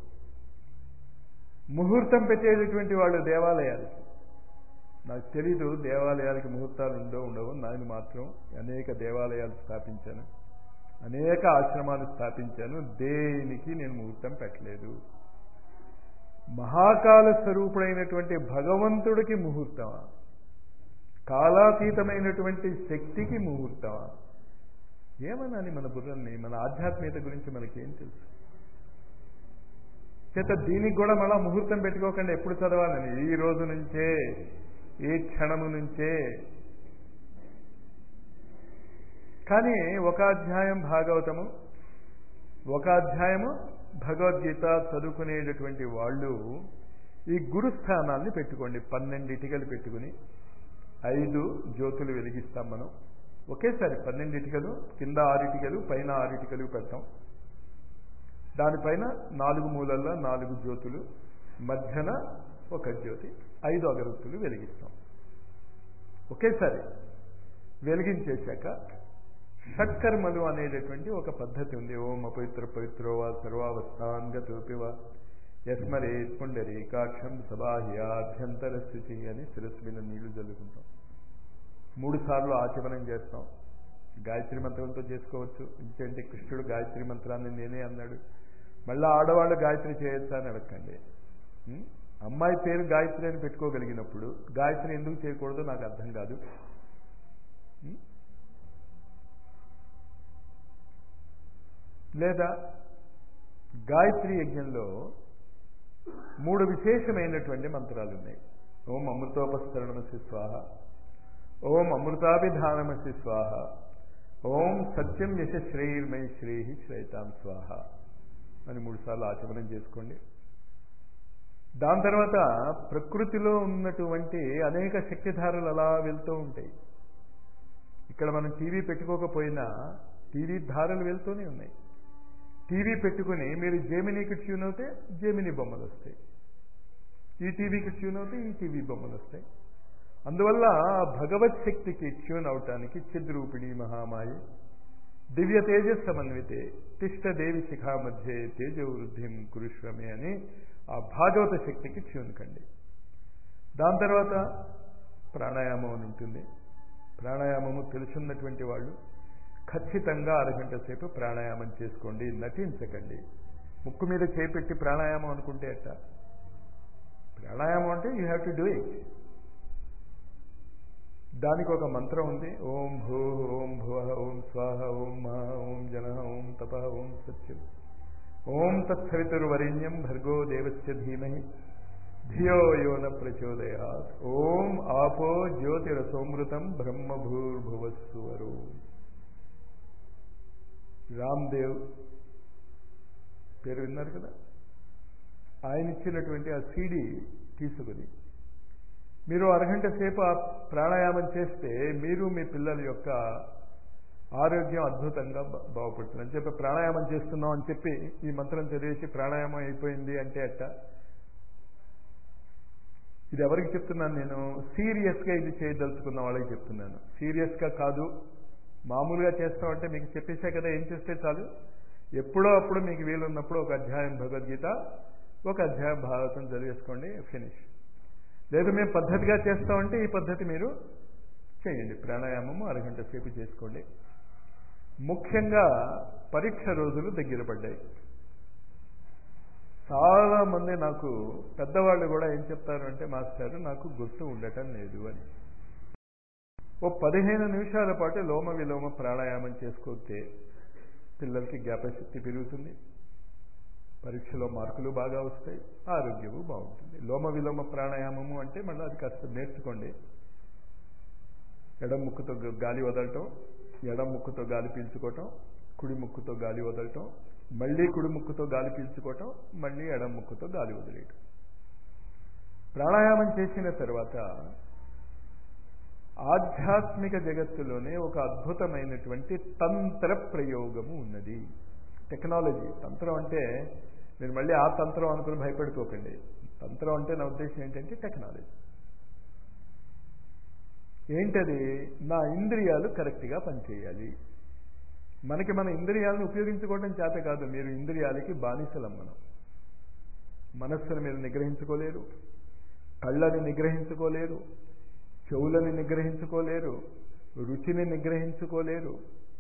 ముహూర్తం పెట్టేటటువంటి వాళ్ళు దేవాలయాలకి, నాకు తెలీదు దేవాలయాలకి ముహూర్తాలు ఉండో ఉండవు, నేను మాత్రం అనేక దేవాలయాలు స్థాపించాను, అనేక ఆశ్రమాలు స్థాపించాను, దేనికి నేను ముహూర్తం పెట్టలేదు. మహాకాల స్వరూపుడైనటువంటి భగవంతుడికి ముహూర్తమా? కాలాతీతమైనటువంటి శక్తికి ముహూర్తమా? ఏమనాలి మన బుర్రల్ని? మన ఆధ్యాత్మికత గురించి మనకేం తెలుసు? చేత దీనికి కూడా మళ్ళా ముహూర్తం పెట్టుకోకుండా ఎప్పుడు చదవాలని, ఈ రోజు నుంచే, ఈ క్షణము నుంచే. కానీ ఒక అధ్యాయం భాగవతము, ఒక అధ్యాయము భగవద్గీత చదువుకునేటటువంటి వాళ్ళు ఈ గురుస్థానాన్ని పెట్టుకోండి. పన్నెండు ఇటికలు పెట్టుకుని ఐదు జ్యోతులు వెలిగిస్తాం మనం ఒకేసారి. పన్నెండు ఇటికలు, కింద ఆరు ఇటికలు, పైన ఆరు ఇటికలు పెడతాం. దానిపైన నాలుగు మూలల్లో నాలుగు జ్యోతులు, మధ్యన ఒక జ్యోతి, ఐదు అగరత్తులు వెలిగిస్తాం ఒకేసారి. వెలిగించేశాక షట్కర్మలు అనేటటువంటి ఒక పద్ధతి ఉంది. ఓం అపవిత్ర పవిత్రోవా సర్వావస్థాంగతోపివా యస్మరేత్ పుండరీకాక్షం సబాహ్యాభ్యంతర స్థితి అని శిరస్సు మీద నీళ్లు జల్లుకుంటాం. మూడు సార్లు ఆచమనం చేస్తాం. గాయత్రి మంత్రంతో చేసుకోవచ్చు. ఇంకేంటి, కృష్ణుడు గాయత్రి మంత్రాన్ని నేనే అన్నాడు. మళ్ళీ ఆడవాళ్ళు గాయత్రి చేయొచ్చా అని అడగండి. అమ్మాయి పేరు గాయత్రి అని పెట్టుకోగలిగినప్పుడు గాయత్రి ఎందుకు చేయకూడదో నాకు అర్థం కాదు. లేదా గాయత్రి యజ్ఞంలో మూడు విశేషమైనటువంటి మంత్రాలు ఉన్నాయి. ఓం అమృతోపస్తరణమసి స్వాహ, ఓం అమృతాభిధానమసి స్వాహ, ఓం సత్యం యశశ్రేయిర్మయి శ్రీ శ్రేతాం స్వాహ అని మూడు సార్లు ఆచమనం చేసుకోండి. దాని తర్వాత ప్రకృతిలో ఉన్నటువంటి అనేక శక్తిధారలు అలా వెళ్తూ ఉంటాయి. ఇక్కడ మనం టీవీ పెట్టుకోకపోయినా టీవీ ధారలు వెళ్తూనే ఉన్నాయి. టీవీ పెట్టుకుని మీరు జెమినీకి ట్యూన్ అవుతే జెమినీ బొమ్మలు వస్తాయి, ఈ టీవీకి ట్యూన్ అవుతే ఈ టీవీ బొమ్మలు వస్తాయి. అందువల్ల భగవత్ శక్తికి ట్యూన్ అవటానికి చిద్రూపిణి మహామాయ దివ్య తేజస్ సమన్వితే తిష్ట దేవి శిఖా మధ్య తేజో వృద్ధిం కురుష్వమే అని ఆ భాగవత శక్తికి ట్యూన్ కండి. దాని తర్వాత ప్రాణాయామం అని ఉంటుంది. ప్రాణాయామము తెలుసున్నటువంటి వాళ్ళు ఖచ్చితంగా అరగంట సేపు ప్రాణాయామం చేసుకోండి, నటించకండి. ముక్కు మీద చేపెట్టి ప్రాణాయామం అనుకుంటే అట్ట. ప్రాణాయామం అంటే you have to do it. దానికి ఒక మంత్రం ఉంది. ఓం భూ ఓం భువ ఓం స్వాహ ఓం మహ ఓం జన ఓం తప ఓం సత్యం ఓం తత్సవితుర్వరేణ్యం భర్గో దేవస్య ధీమహి ధియో యో న ప్రచోదయాత్. ఓం ఆపో జ్యోతిరసోమృతం బ్రహ్మభూర్భువస్సువరో. రామ్దేవ్ పేరు విన్నారు కదా. ఆయన ఇచ్చినటువంటి ఆ సీడీ తీసుకుని మీరు అరగంట సేపు ఆ ప్రాణాయామం చేస్తే మీరు మీ పిల్లల యొక్క ఆరోగ్యం అద్భుతంగా బాగుపడుతుంది. అని చెప్పి ప్రాణాయామం చేస్తున్నాం అని చెప్పి ఈ మంత్రం చదివేసి ప్రాణాయామం అయిపోయింది అంటే అట్ట. ఇది ఎవరికి చెప్తున్నాను నేను? సీరియస్గా ఇది చేయదలుచుకున్న వాళ్ళకి చెప్తున్నాను. సీరియస్గా కాదు, మామూలుగా చేస్తామంటే మీకు చెప్పేసా కదా ఏం చేస్తే చాలు. ఎప్పుడో అప్పుడు మీకు వీలున్నప్పుడు ఒక అధ్యాయం భగవద్గీత, ఒక అధ్యాయం భాగవతం చదివేసుకోండి, ఫినిష్. లేదు మేము పద్ధతిగా చేస్తామంటే ఈ పద్ధతి మీరు చేయండి. ప్రాణాయామము అరగంట సేపు చేసుకోండి. ముఖ్యంగా పరీక్ష రోజులు దగ్గర పడ్డాయి. చాలా మంది నాకు పెద్దవాళ్ళు కూడా ఏం చెప్తారు అంటే, మాస్టారు నాకు గుర్తు ఉండటం లేదు అని. ఓ పదిహేను నిమిషాల పాటు లోమ విలోమ ప్రాణాయామం చేసుకోతే పిల్లలకి జ్ఞాపశక్తి పెరుగుతుంది. పరీక్షలో మార్కులు బాగా వస్తాయి, ఆరోగ్యము బాగుంటుంది. లోమ విలోమ ప్రాణాయామము అంటే మళ్ళీ అది కాస్త నేర్చుకోండి. ఎడం ముక్కుతో గాలి వదలటం, ఎడం ముక్కుతో గాలి పీల్చుకోవటం, కుడి ముక్కుతో గాలి వదలటం, మళ్ళీ కుడి ముక్కుతో గాలి పీల్చుకోవటం, మళ్ళీ ఎడం ముక్కుతో గాలి వదిలేయటం. ప్రాణాయామం చేసిన తర్వాత ఆధ్యాత్మిక జగత్తులోనే ఒక అద్భుతమైనటువంటి తంత్ర ప్రయోగము ఉన్నది. టెక్నాలజీ. తంత్రం అంటే మీరు మళ్ళీ ఆ తంత్రం అనుకుని భయపడిపోకండి. తంత్రం అంటే నా ఉద్దేశం ఏంటంటే టెక్నాలజీ. ఏంటది? నా ఇంద్రియాలు కరెక్ట్గా పనిచేయాలి. మనకి మన ఇంద్రియాలను ఉపయోగించుకోవడం చేత కాదు. మీరు ఇంద్రియాలకి బానిసలం. మనం మనస్సును మీరు నిగ్రహించుకోలేరు, కళ్ళని నిగ్రహించుకోలేరు, చెవులని నిగ్రహించుకోలేరు, రుచిని నిగ్రహించుకోలేరు.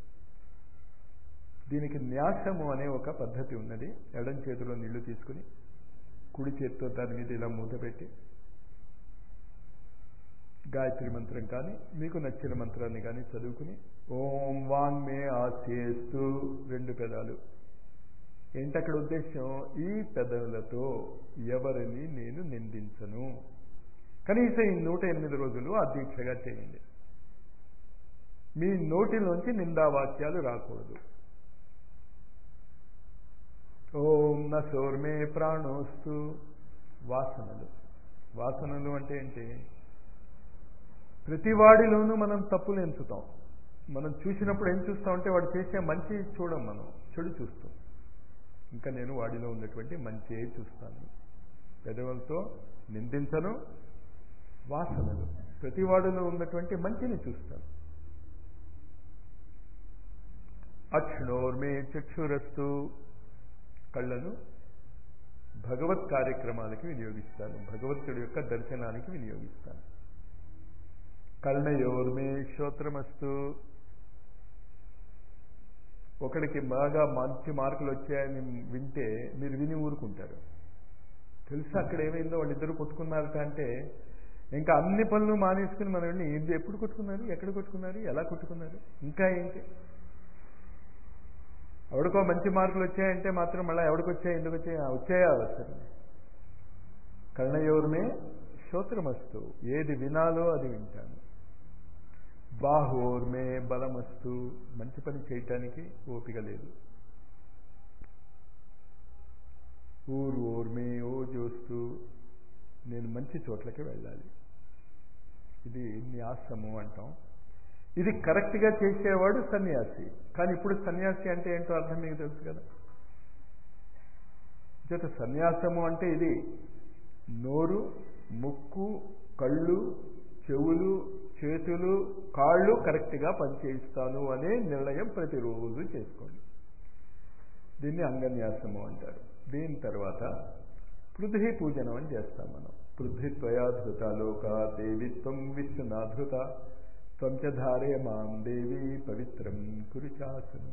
దీనికి న్యాసము అనే ఒక పద్ధతి ఉన్నది. ఎడం చేతిలో నీళ్లు తీసుకుని కుడి చేతితో దాని మీద ఇలా మూత పెట్టి గాయత్రి మంత్రం కానీ మీకు నచ్చిన మంత్రాన్ని కానీ చదువుకుని ఓం వాంగ్మే ఆసేస్తూ రెండు పెదాలు. ఏంటి అక్కడ ఉద్దేశం? ఈ పెదవులతో ఎవరిని నేను నిందించను. కనీసం ఈ నూట ఎనిమిది రోజులు ఆ దీక్షగా చేయండి. మీ నోటిలోంచి నిందావాక్యాలు రాకూడదు. ఓం నసోర్మే ప్రాణోస్తు. వాసనలు. వాసనలు అంటే ఏంటి? ప్రతివాడిలోనూ మనం తప్పులు ఎంచుతాం. మనం చూసినప్పుడు ఏం చూస్తామంటే వాడు చేసే మంచి చూడం, మనం చెడు చూస్తాం. ఇంకా నేను వాడిలో ఉన్నటువంటి మంచి చూస్తాను. పెదవులతో నిందించను. వాసనలు. ప్రతివాడిలో ఉన్నటువంటి మంచిని చూస్తాను. అక్ష్ణోర్మే చక్షురస్తు. కళ్ళను భగవత్ కార్యక్రమాలకి వినియోగిస్తాను, భగవంతుడి యొక్క దర్శనానికి వినియోగిస్తాను. కర్ణయోర్మే శ్రోత్రమస్తు. ఒకడికి బాగా మంచి మార్కులు వచ్చాయని వింటే మీరు విని ఊరుకుంటారు. తెలుసా అక్కడ ఏమైందో? వాళ్ళిద్దరూ కొట్టుకున్నారట అంటే ఇంకా అన్ని పనులు మానేసుకుని మనం వెళ్ళి ఏంటి, ఎప్పుడు కొట్టుకున్నారు, ఎక్కడ కొట్టుకున్నారు, ఎలా కొట్టుకున్నారు, ఇంకా ఏంటి? ఎవడికో మంచి మార్కులు వచ్చాయంటే మాత్రం మళ్ళీ ఎవడికి వచ్చాయి, ఎందుకు వచ్చాయి, వచ్చాయా అవసరం. కర్ణయోర్మే శ్రోత్రమస్తు. ఏది వినాలో అది వింటాను. బాహోర్మే బలమస్తు. మంచి పని చేయటానికి ఓపిక లేదు. ఊర్వోర్మే ఓజోస్తు. నేను మంచి చోట్లకి వెళ్ళాలి. ఇది న్యాసము అంటాం. ఇది కరెక్ట్గా చేసేవాడు సన్యాసి. కానీ ఇప్పుడు సన్యాసి అంటే ఏంటో అర్థం మీకు తెలుసు కదా. చేత సన్యాసము అంటే ఇది నోరు, ముక్కు, కళ్ళు, చెవులు, చేతులు, కాళ్ళు కరెక్ట్గా పనిచేయిస్తాను అనే నిర్ణయం ప్రతిరోజు చేసుకోండి. దీన్ని అంగన్యాసము అంటారు. దీని తర్వాత పృథ్వీ పూజనం అని చేస్తాం మనం. పృథ్వీత్వయాధృత లోక దేవిత్వం విశ్వనాధృత త్వంచధారే మాం దేవి పవిత్రం కురుచాసనం.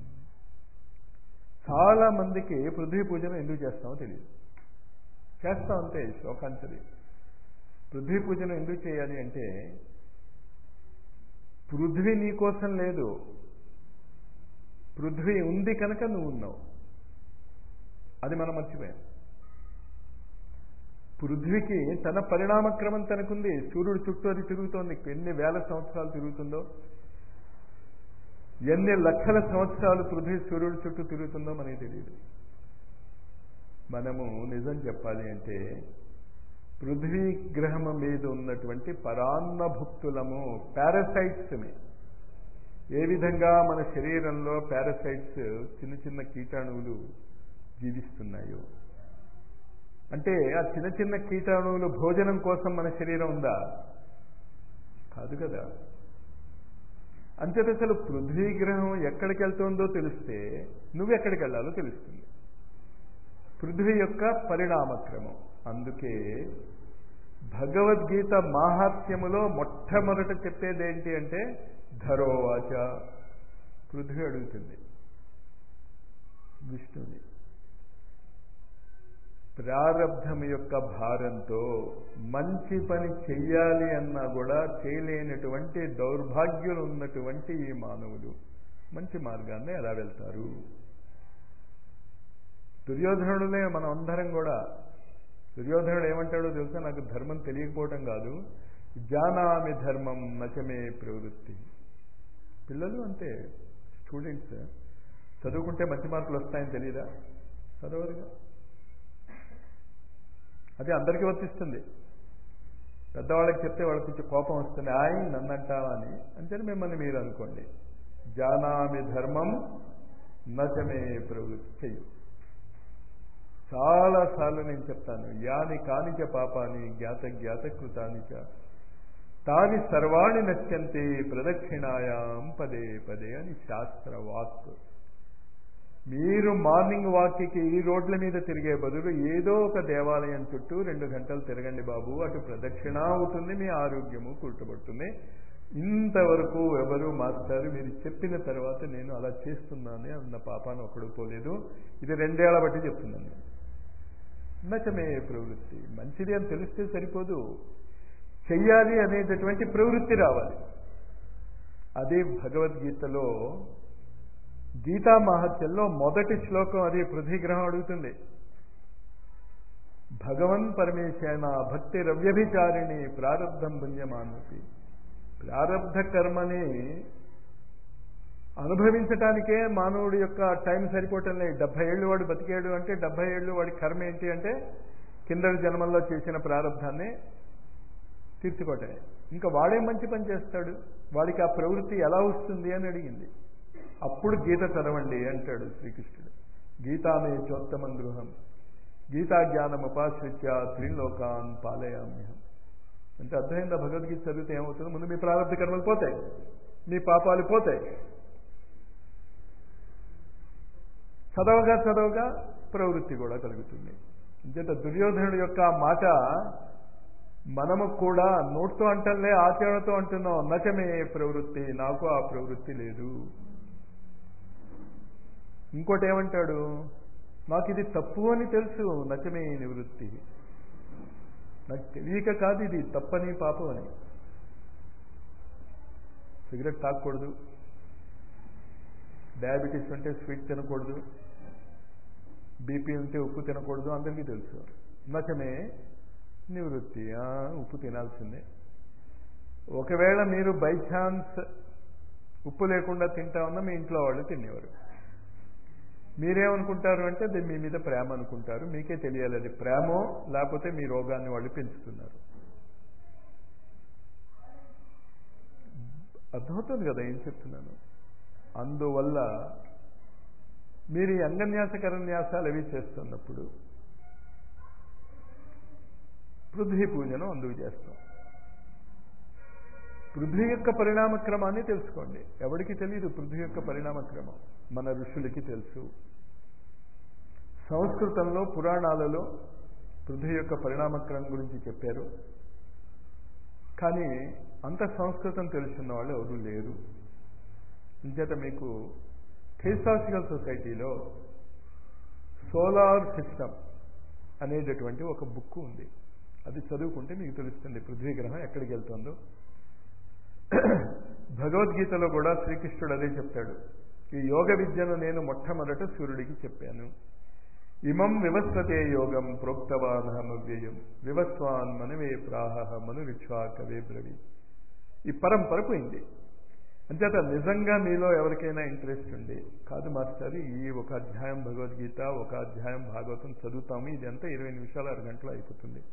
చాలా మందికి పృథ్వీ పూజను ఎందుకు చేస్తామో తెలియదు. చేస్తాం అంతే, శ్లోకాంచలి. పృథ్వీ పూజను ఎందుకు చేయాలి అంటే పృథ్వీ నీ కోసం లేదు, పృథ్వీ ఉంది కనుక నువ్వు ఉన్నావు. అది మనం మర్చిపోయాం. పృథ్వీకి తన పరిణామక్రమం తనకుంది. సూర్యుడు చుట్టూ అది తిరుగుతోంది. ఎన్ని వేల సంవత్సరాలు తిరుగుతుందో, ఎన్ని లక్షల సంవత్సరాలు పృథ్వీ సూర్యుడు చుట్టూ తిరుగుతుందో మనకి తెలియదు. మనము నిజం చెప్పాలి అంటే పృథ్వీ గ్రహం మీద ఉన్నటువంటి పరాన్నభుక్తులము, పారాసైట్స్ని. ఏ విధంగా మన శరీరంలో పారాసైట్స్ చిన్న చిన్న కీటాణువులు జీవిస్తున్నాయో, అంటే ఆ చిన్న చిన్న కీటాణువులు భోజనం కోసం మన శరీరం ఉందా? కాదు కదా. అంచేత అసలు పృథ్వీ గ్రహం ఎక్కడికి వెళ్తుందో తెలిస్తే నువ్వెక్కడికి వెళ్ళాలో తెలుస్తుంది. పృథ్వీ యొక్క పరిణామక్రమం. అందుకే భగవద్గీత మాహాత్మ్యములో మొట్టమొదట చెప్పేది ఏంటి అంటే ధరోవాచ. పృథ్వీ అడుగుతుంది విష్ణుని. ప్రారబ్ధం యొక్క భారంతో మంచి పని చెయ్యాలి అన్నా కూడా చేయలేనటువంటి దౌర్భాగ్యులు ఉన్నటువంటి ఈ మానవులు మంచి మార్గాన్ని ఎలా వెళ్తారు? దుర్యోధనుడులే మనం అందరం కూడా. దుర్యోధనుడు ఏమంటాడో తెలుసా, నాకు ధర్మం తెలియకపోవటం కాదు, జానామి ధర్మం నచమే ప్రవృత్తి. పిల్లలు అంతే, స్టూడెంట్స్ చదువుకుంటే మంచి మార్కులు వస్తాయని తెలియదా? చదవరుగా. అది అందరికీ వర్తిస్తుంది. పెద్దవాళ్ళకి చెప్తే వాళ్ళకి కొంచెం కోపం వస్తుంది, ఆయ్ నన్ను అంటావా అని. అంటే మిమ్మల్ని మీరు అనుకోండి, జానామి ధర్మం నచమే ప్రవృత్తి. చెయ్యి. చాలాసార్లు నేను చెప్తాను, యాని కానిచ పాపాని జ్ఞాత జ్ఞాత కృతానిచ తాని సర్వాణి నశ్యంతి ప్రదక్షిణాయాం పదే పదే అని శాస్త్ర వాక్. మీరు మార్నింగ్ వాక్కి ఈ రోడ్ల మీద తిరిగే బదులు ఏదో ఒక దేవాలయం చుట్టూ రెండు గంటలు తిరగండి బాబు, అటు ప్రదక్షిణ అవుతుంది, మీ ఆరోగ్యము కూర్చోబడుతుంది. ఇంతవరకు ఎవరు మాస్టర్ మీరు చెప్పిన తర్వాత నేను అలా చేస్తున్నాను అన్న పాపాన్ని ఒకడు పోలేదు. ఇది రెండేళ్ల బట్టి చెప్తున్నాను. నచమే ప్రవృత్తి. మంచిది అని తెలిస్తే సరిపోదు, చెయ్యాలి అనేటటువంటి ప్రవృత్తి రావాలి. అదే భగవద్గీతలో గీతా మహత్యంలో మొదటి శ్లోకం అది. పృథ్వీగ్రహం అడుగుతుంది, భగవన్ పరమేశేన భక్తి రవ్యభిచారిణి ప్రారబ్ధం పుణ్యమానతి. ప్రారబ్ధ కర్మని అనుభవించటానికే మానవుడి యొక్క టైం సరిపోవటం లేదు. డెబ్బై ఏళ్ళు వాడు బతికేడు అంటే డెబ్బై ఏళ్ళు వాడి కర్మ ఏంటి అంటే కిందటి జన్మల్లో చేసిన ప్రారబ్ధాన్ని తీర్చుకోవటమే. ఇంకా వాడే మంచి పని చేస్తాడు, వాడికి ఆ ప్రవృత్తి ఎలా వస్తుంది అని అడిగింది. అప్పుడు గీత చదవండి అంటాడు శ్రీకృష్ణుడు. గీతామే చోత్తమం గృహం గీతా జ్ఞానం ఉపాశ్రిత్య త్రిలోకాన్ పాలయామ్యహం. అంటే అర్థమైందా? భగవద్గీత చదివితే ఏమవుతుంది? ముందు మీ ప్రారంభ కర్మలు పోతాయి, మీ పాపాలు పోతాయి. చదవగా చదవగా ప్రవృత్తి కూడా కలుగుతుంది. అంచేత దుర్యోధనుడు యొక్క మాట మనము కూడా నోట్తో అంటలే, ఆచరణతో అంటున్నాం. నచమే ప్రవృత్తి, నాకు ఆ ప్రవృత్తి లేదు. ఇంకోటి ఏమంటాడు, నాకు ఇది తప్పు అని తెలుసు, నచమే నివృత్తి. నాకు తెలియక కాదు ఇది తప్పని పాపం అని. సిగరెట్ తాగకూడదు, డయాబెటీస్ ఉంటే స్వీట్ తినకూడదు, బీపీ ఉంటే ఉప్పు తినకూడదు, అందరికీ తెలుసు. నచమే నివృత్తి, ఉప్పు తినాల్సిందే. ఒకవేళ మీరు బై ఛాన్స్ ఉప్పు లేకుండా తింటా ఉన్నా మీ ఇంట్లో వాళ్ళు తినేవారు. మీరేమనుకుంటారు అంటే అది మీ మీద ప్రేమ అనుకుంటారు. మీకే తెలియాలి అది ప్రేమో లేకపోతే మీ రోగాన్ని వాళ్ళు పెంచుతున్నారు. అర్థమవుతుంది కదా ఏం చెప్తున్నాను? అందువల్ల మీరు ఈ అంగన్యాస కరన్యాసాలు అవి చేస్తున్నప్పుడు పృథ్వీ పూజను అందుకు చేస్తాం. పృథ్వీ యొక్క పరిణామక్రమాన్ని తెలుసుకోండి. ఎవరికి తెలియదు పృథ్వీ యొక్క పరిణామక్రమం, మన ఋషులకి తెలుసు. సంస్కృతంలో పురాణాలలో పృథ్వీ యొక్క పరిణామక్రమం గురించి చెప్పారు. కానీ అంత సంస్కృతం తెలుసున్న వాళ్ళు ఎవరు లేరు. ఇంచేత మీకు థియోసాఫికల్ సొసైటీలో సోలార్ సిస్టమ్ అనేటటువంటి ఒక బుక్ ఉంది. అది చదువుకుంటే మీకు తెలుస్తుంది పృథ్వీ గ్రహం ఎక్కడికి వెళ్తుందో. భగవద్గీతలో కూడా శ్రీకృష్ణుడు అదే చెప్తాడు. ఈ యోగ విద్యను నేను మొట్టమొదట సూర్యుడికి చెప్పాను. ఇమం వివస్వతే యోగం ప్రోక్తవానహమవ్యయం వివస్వాన్ మనవే ప్రాహ మనురిక్ష్వా కవే బ్రవి. ఈ పరంపర పోయింది. అంచేత నిజంగా మీలో ఎవరికైనా ఇంట్రెస్ట్ ఉండి, కాదు మాస్టర్ ఈ ఒక అధ్యాయం భగవద్గీత ఒక అధ్యాయం భాగవతం చదువుతాము, ఇదంతా ఇరవై నిమిషాలు అరగంటలో అయిపోతుంది,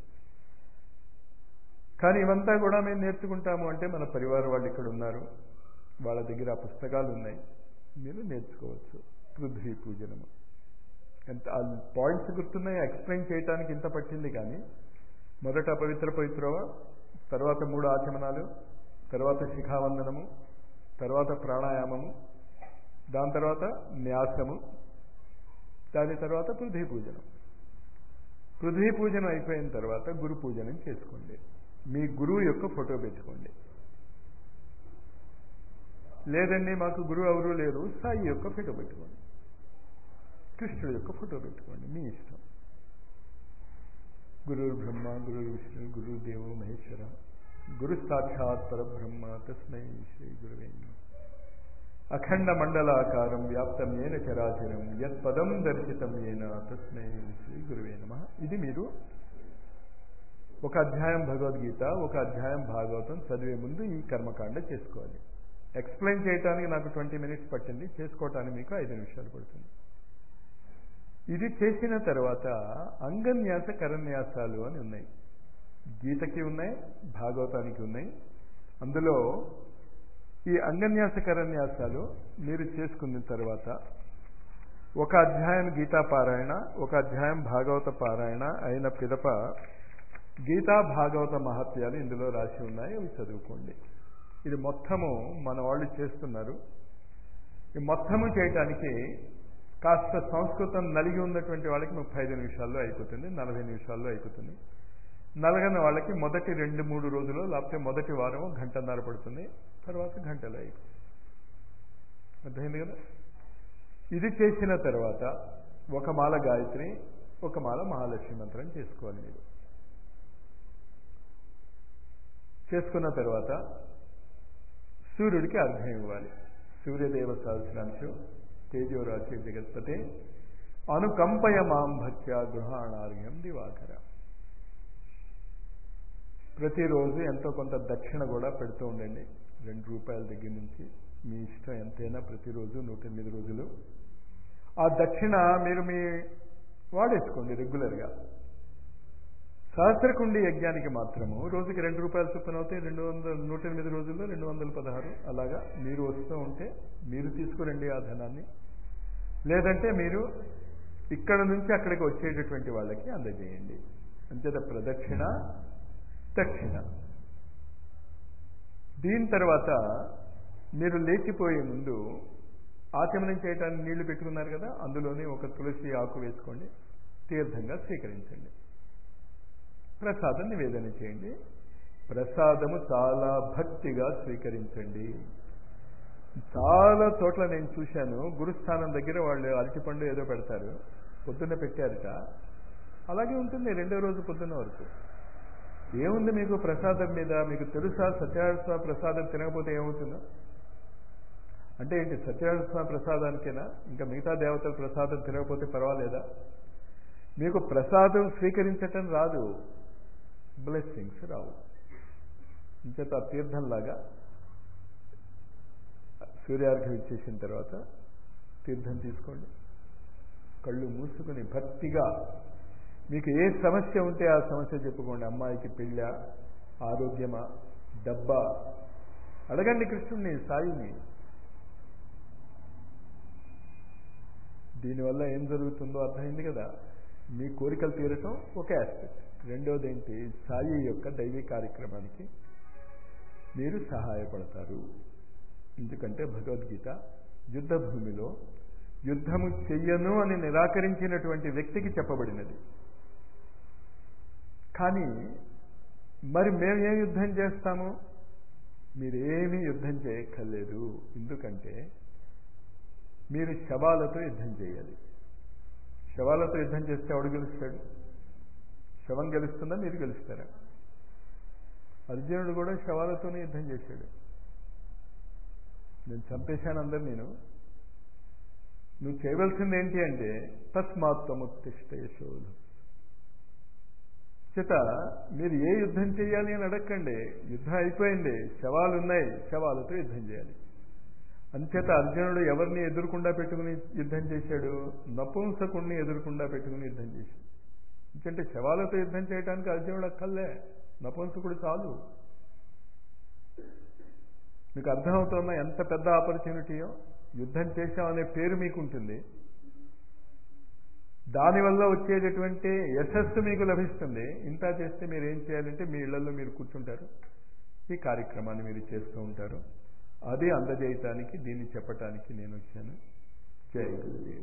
కానీ ఇవంతా కూడా మేము నేర్చుకుంటాము అంటే మన పరివార వాళ్ళు ఇక్కడ ఉన్నారు, వాళ్ళ దగ్గర ఆ పుస్తకాలు ఉన్నాయి, మీరు నేర్చుకోవచ్చు. పృథ్వీ పూజనము ఎంత ఆ పాయింట్స్ గుర్తున్నాయి, ఎక్స్ప్లెయిన్ చేయడానికి ఇంత పట్టింది. కానీ మొదట పవిత్ర పవిత్రవ, తర్వాత మూడు ఆచమనాలు, తర్వాత శిఖావందనము, తర్వాత ప్రాణాయామము, దాని తర్వాత న్యాసము, దాని తర్వాత పృథ్వీ పూజనం. పృథ్వీ పూజనం అయిపోయిన తర్వాత గురు పూజనం చేసుకోండి. మీ గురువు యొక్క ఫోటో పెట్టుకోండి. లేదండి మాకు గురువు ఎవరు లేరు, సాయి యొక్క ఫోటో పెట్టుకోండి, కృష్ణుడి యొక్క ఫోటో పెట్టుకోండి, మీ ఇష్టం. గురు బ్రహ్మ గురు విష్ణు గురు దేవో మహేశ్వర గురు సాక్షాత్ పరబ్రహ్మ తస్మై శ్రీ గురువే నమః. అఖండ మండలాకారం వ్యాప్తం ఏన చరాచరం యత్పదం దర్శితం ఏన తస్మై శ్రీ గురువే నమః. ఇది మీరు ఒక అధ్యాయం భగవద్గీత, ఒక అధ్యాయం భాగవతం చదివే ముందు ఈ కర్మకాండ చేసుకోవాలి. ఎక్స్ప్లెయిన్ చేయడానికి నాకు ట్వంటీ మినిట్స్ పట్టింది, చేసుకోవటానికి మీకు ఐదు నిమిషాలు పడుతుంది. ఇది చేసిన తర్వాత అంగన్యాస కరన్యాసాలు అని ఉన్నాయి. గీతకి ఉన్నాయి, భాగవతానికి ఉన్నాయి. అందులో ఈ అంగన్యాస కరన్యాసాలు మీరు చేసుకున్న తర్వాత ఒక అధ్యాయం గీతా పారాయణ, ఒక అధ్యాయం భాగవత పారాయణ అయిన పిదప గీతా భాగవత మహత్యాలు ఇందులో రాసి ఉన్నాయి, అవి చదువుకోండి. ఇది మొత్తము మన వాళ్ళు చేస్తున్నారు. ఈ మొత్తము చేయటానికి కాస్త సంస్కృతం నలిగి ఉన్నటువంటి వాళ్ళకి ముప్పై ఐదు నిమిషాల్లో అయిపోతుంది, నలభై నిమిషాల్లో అయిపోతుంది. నలగని వాళ్ళకి మొదటి రెండు మూడు రోజులు లేకపోతే మొదటి వారం గంటన్నర పడుతుంది, తర్వాత గంటలో అయిపోతుంది. అర్థమైంది కదా? ఇది చేసిన తర్వాత ఒక మాల గాయత్రి, ఒక మాల మహాలక్ష్మి మంత్రం చేసుకోవాలి. మీరు చేసుకున్న తర్వాత సూర్యుడికి అర్ఘ్యం ఇవ్వాలి. సూర్యదేవ సహస్రాంశం తేజోరాశి జగత్పతే అనుకంపయ మాం భక్త్యా గృహాణార్ఘ్యం దివాకర. ప్రతిరోజు ఎంతో కొంత దక్షిణ కూడా పెడుతూ ఉండండి. రెండు రూపాయల దగ్గర నుంచి మీ ఇష్టం ఎంతైనా, ప్రతిరోజు నూట ఎనిమిది రోజులు ఆ దక్షిణ మీరు మీ వాడేసుకోండి రెగ్యులర్గా. సహస్రకుండి యజ్ఞానికి మాత్రము రోజుకి రెండు రూపాయలు చొప్పున అవుతాయి. రెండు వందల నూట ఎనిమిది రోజుల్లో రెండు వందల పదహారు అలాగా మీరు వస్తూ ఉంటే మీరు తీసుకురండి ఆ ధనాన్ని. లేదంటే మీరు ఇక్కడ నుంచి అక్కడికి వచ్చేటటువంటి వాళ్ళకి అందజేయండి. అంచేత ప్రదక్షిణ, దక్షిణ. దీని తర్వాత మీరు లేచిపోయే ముందు ఆచమనం చేయడానికి నీళ్లు పెట్టుకున్నారు కదా, అందులోనే ఒక తులసి ఆకు వేసుకోండి, తీర్థంగా స్వీకరించండి. ప్రసాదం నివేదన చేయండి. ప్రసాదము చాలా భక్తిగా స్వీకరించండి. చాలా చోట్ల నేను చూశాను, గురుస్థానం దగ్గర వాళ్ళు అరటిపండు ఏదో పెడతారు, పొద్దున్న పెట్టారట, అలాగే ఉంటుంది రెండో రోజు పొద్దున్న వరకు. ఏముంది మీకు ప్రసాదం మీద? మీకు తెలుసా సత్యనారాయణ స్వామి ప్రసాదం తినకపోతే ఏమవుతుందో? అంటే ఏంటి, సత్యనారాయణ స్వామి ప్రసాదానికైనా ఇంకా మిగతా దేవతల ప్రసాదం తినకపోతే పర్వాలేదా? మీకు ప్రసాదం స్వీకరించటం రాదు, బ్లెస్సింగ్స్ రావు. ఇంచేత తీర్థంలాగా సూర్యార్ఘ్యం ఇచ్చేసిన తర్వాత తీర్థం తీసుకోండి. కళ్ళు మూసుకుని భక్తిగా మీకు ఏ సమస్య ఉంటే ఆ సమస్య చెప్పుకోండి. అమ్మాయికి పెళ్ళా, ఆరోగ్యమా, డబ్బా, అడగండి కృష్ణుడిని, సాయిని. దీనివల్ల ఏం జరుగుతుందో అర్థమైంది కదా. మీ కోరికలు తీరటం ఒక ఆస్పెక్ట్. రెండోది ఏంటి, సాయి యొక్క దైవీ కార్యక్రమానికి మీరు సహాయపడతారు. ఎందుకంటే భగవద్గీత యుద్ధ భూమిలో యుద్ధము చెయ్యను అని నిరాకరించినటువంటి వ్యక్తికి చెప్పబడినది. కానీ మరి మేము ఏం యుద్ధం చేస్తాము? మీరేమీ యుద్ధం చేయక్కర్లేదు. ఎందుకంటే మీరు శవాలతో యుద్ధం చేయాలి. శవాలతో యుద్ధం చేస్తే ఎవడు గెలుస్తాడు? శవం గెలుస్తుందా, మీరు గెలుస్తారా? అర్జునుడు కూడా శవాలతోనే యుద్ధం చేశాడు. నేను చంపేశాను అందరు. నేను నువ్వు చేయవలసింది ఏంటి అంటే తస్మాత్ముత్తిష్ట యశోధు. చేత మీరు ఏ యుద్ధం చేయాలి అని అడగండి. యుద్ధం అయిపోయింది, శవాలు ఉన్నాయి, శవాలతో యుద్ధం చేయాలి. అంచేత అర్జునుడు ఎవరిని ఎదురుకుండా పెట్టుకుని యుద్ధం చేశాడు? నపుంసకుణ్ణి ఎదురుకుండా పెట్టుకుని యుద్ధం చేశాడు. ఎందుకంటే శవాలతో యుద్ధం చేయడానికి అర్జునుడు అక్కర్లే, నపుంసకుడు చాలు. మీకు అర్థమవుతుందా ఎంత పెద్ద ఆపర్చునిటీయో? యుద్ధం చేశామనే పేరు మీకు ఉంటుంది, దానివల్ల వచ్చేటటువంటి యశస్సు మీకు లభిస్తుంది. ఇంత చేస్తే మీరు ఏం చేయాలంటే మీ ఇళ్లలో మీరు కూర్చుంటారు, ఈ కార్యక్రమాన్ని మీరు చేస్తూ ఉంటారు. అది అందజేయటానికి, దీన్ని చెప్పటానికి నేను వచ్చాను. జై గురుదేవ్.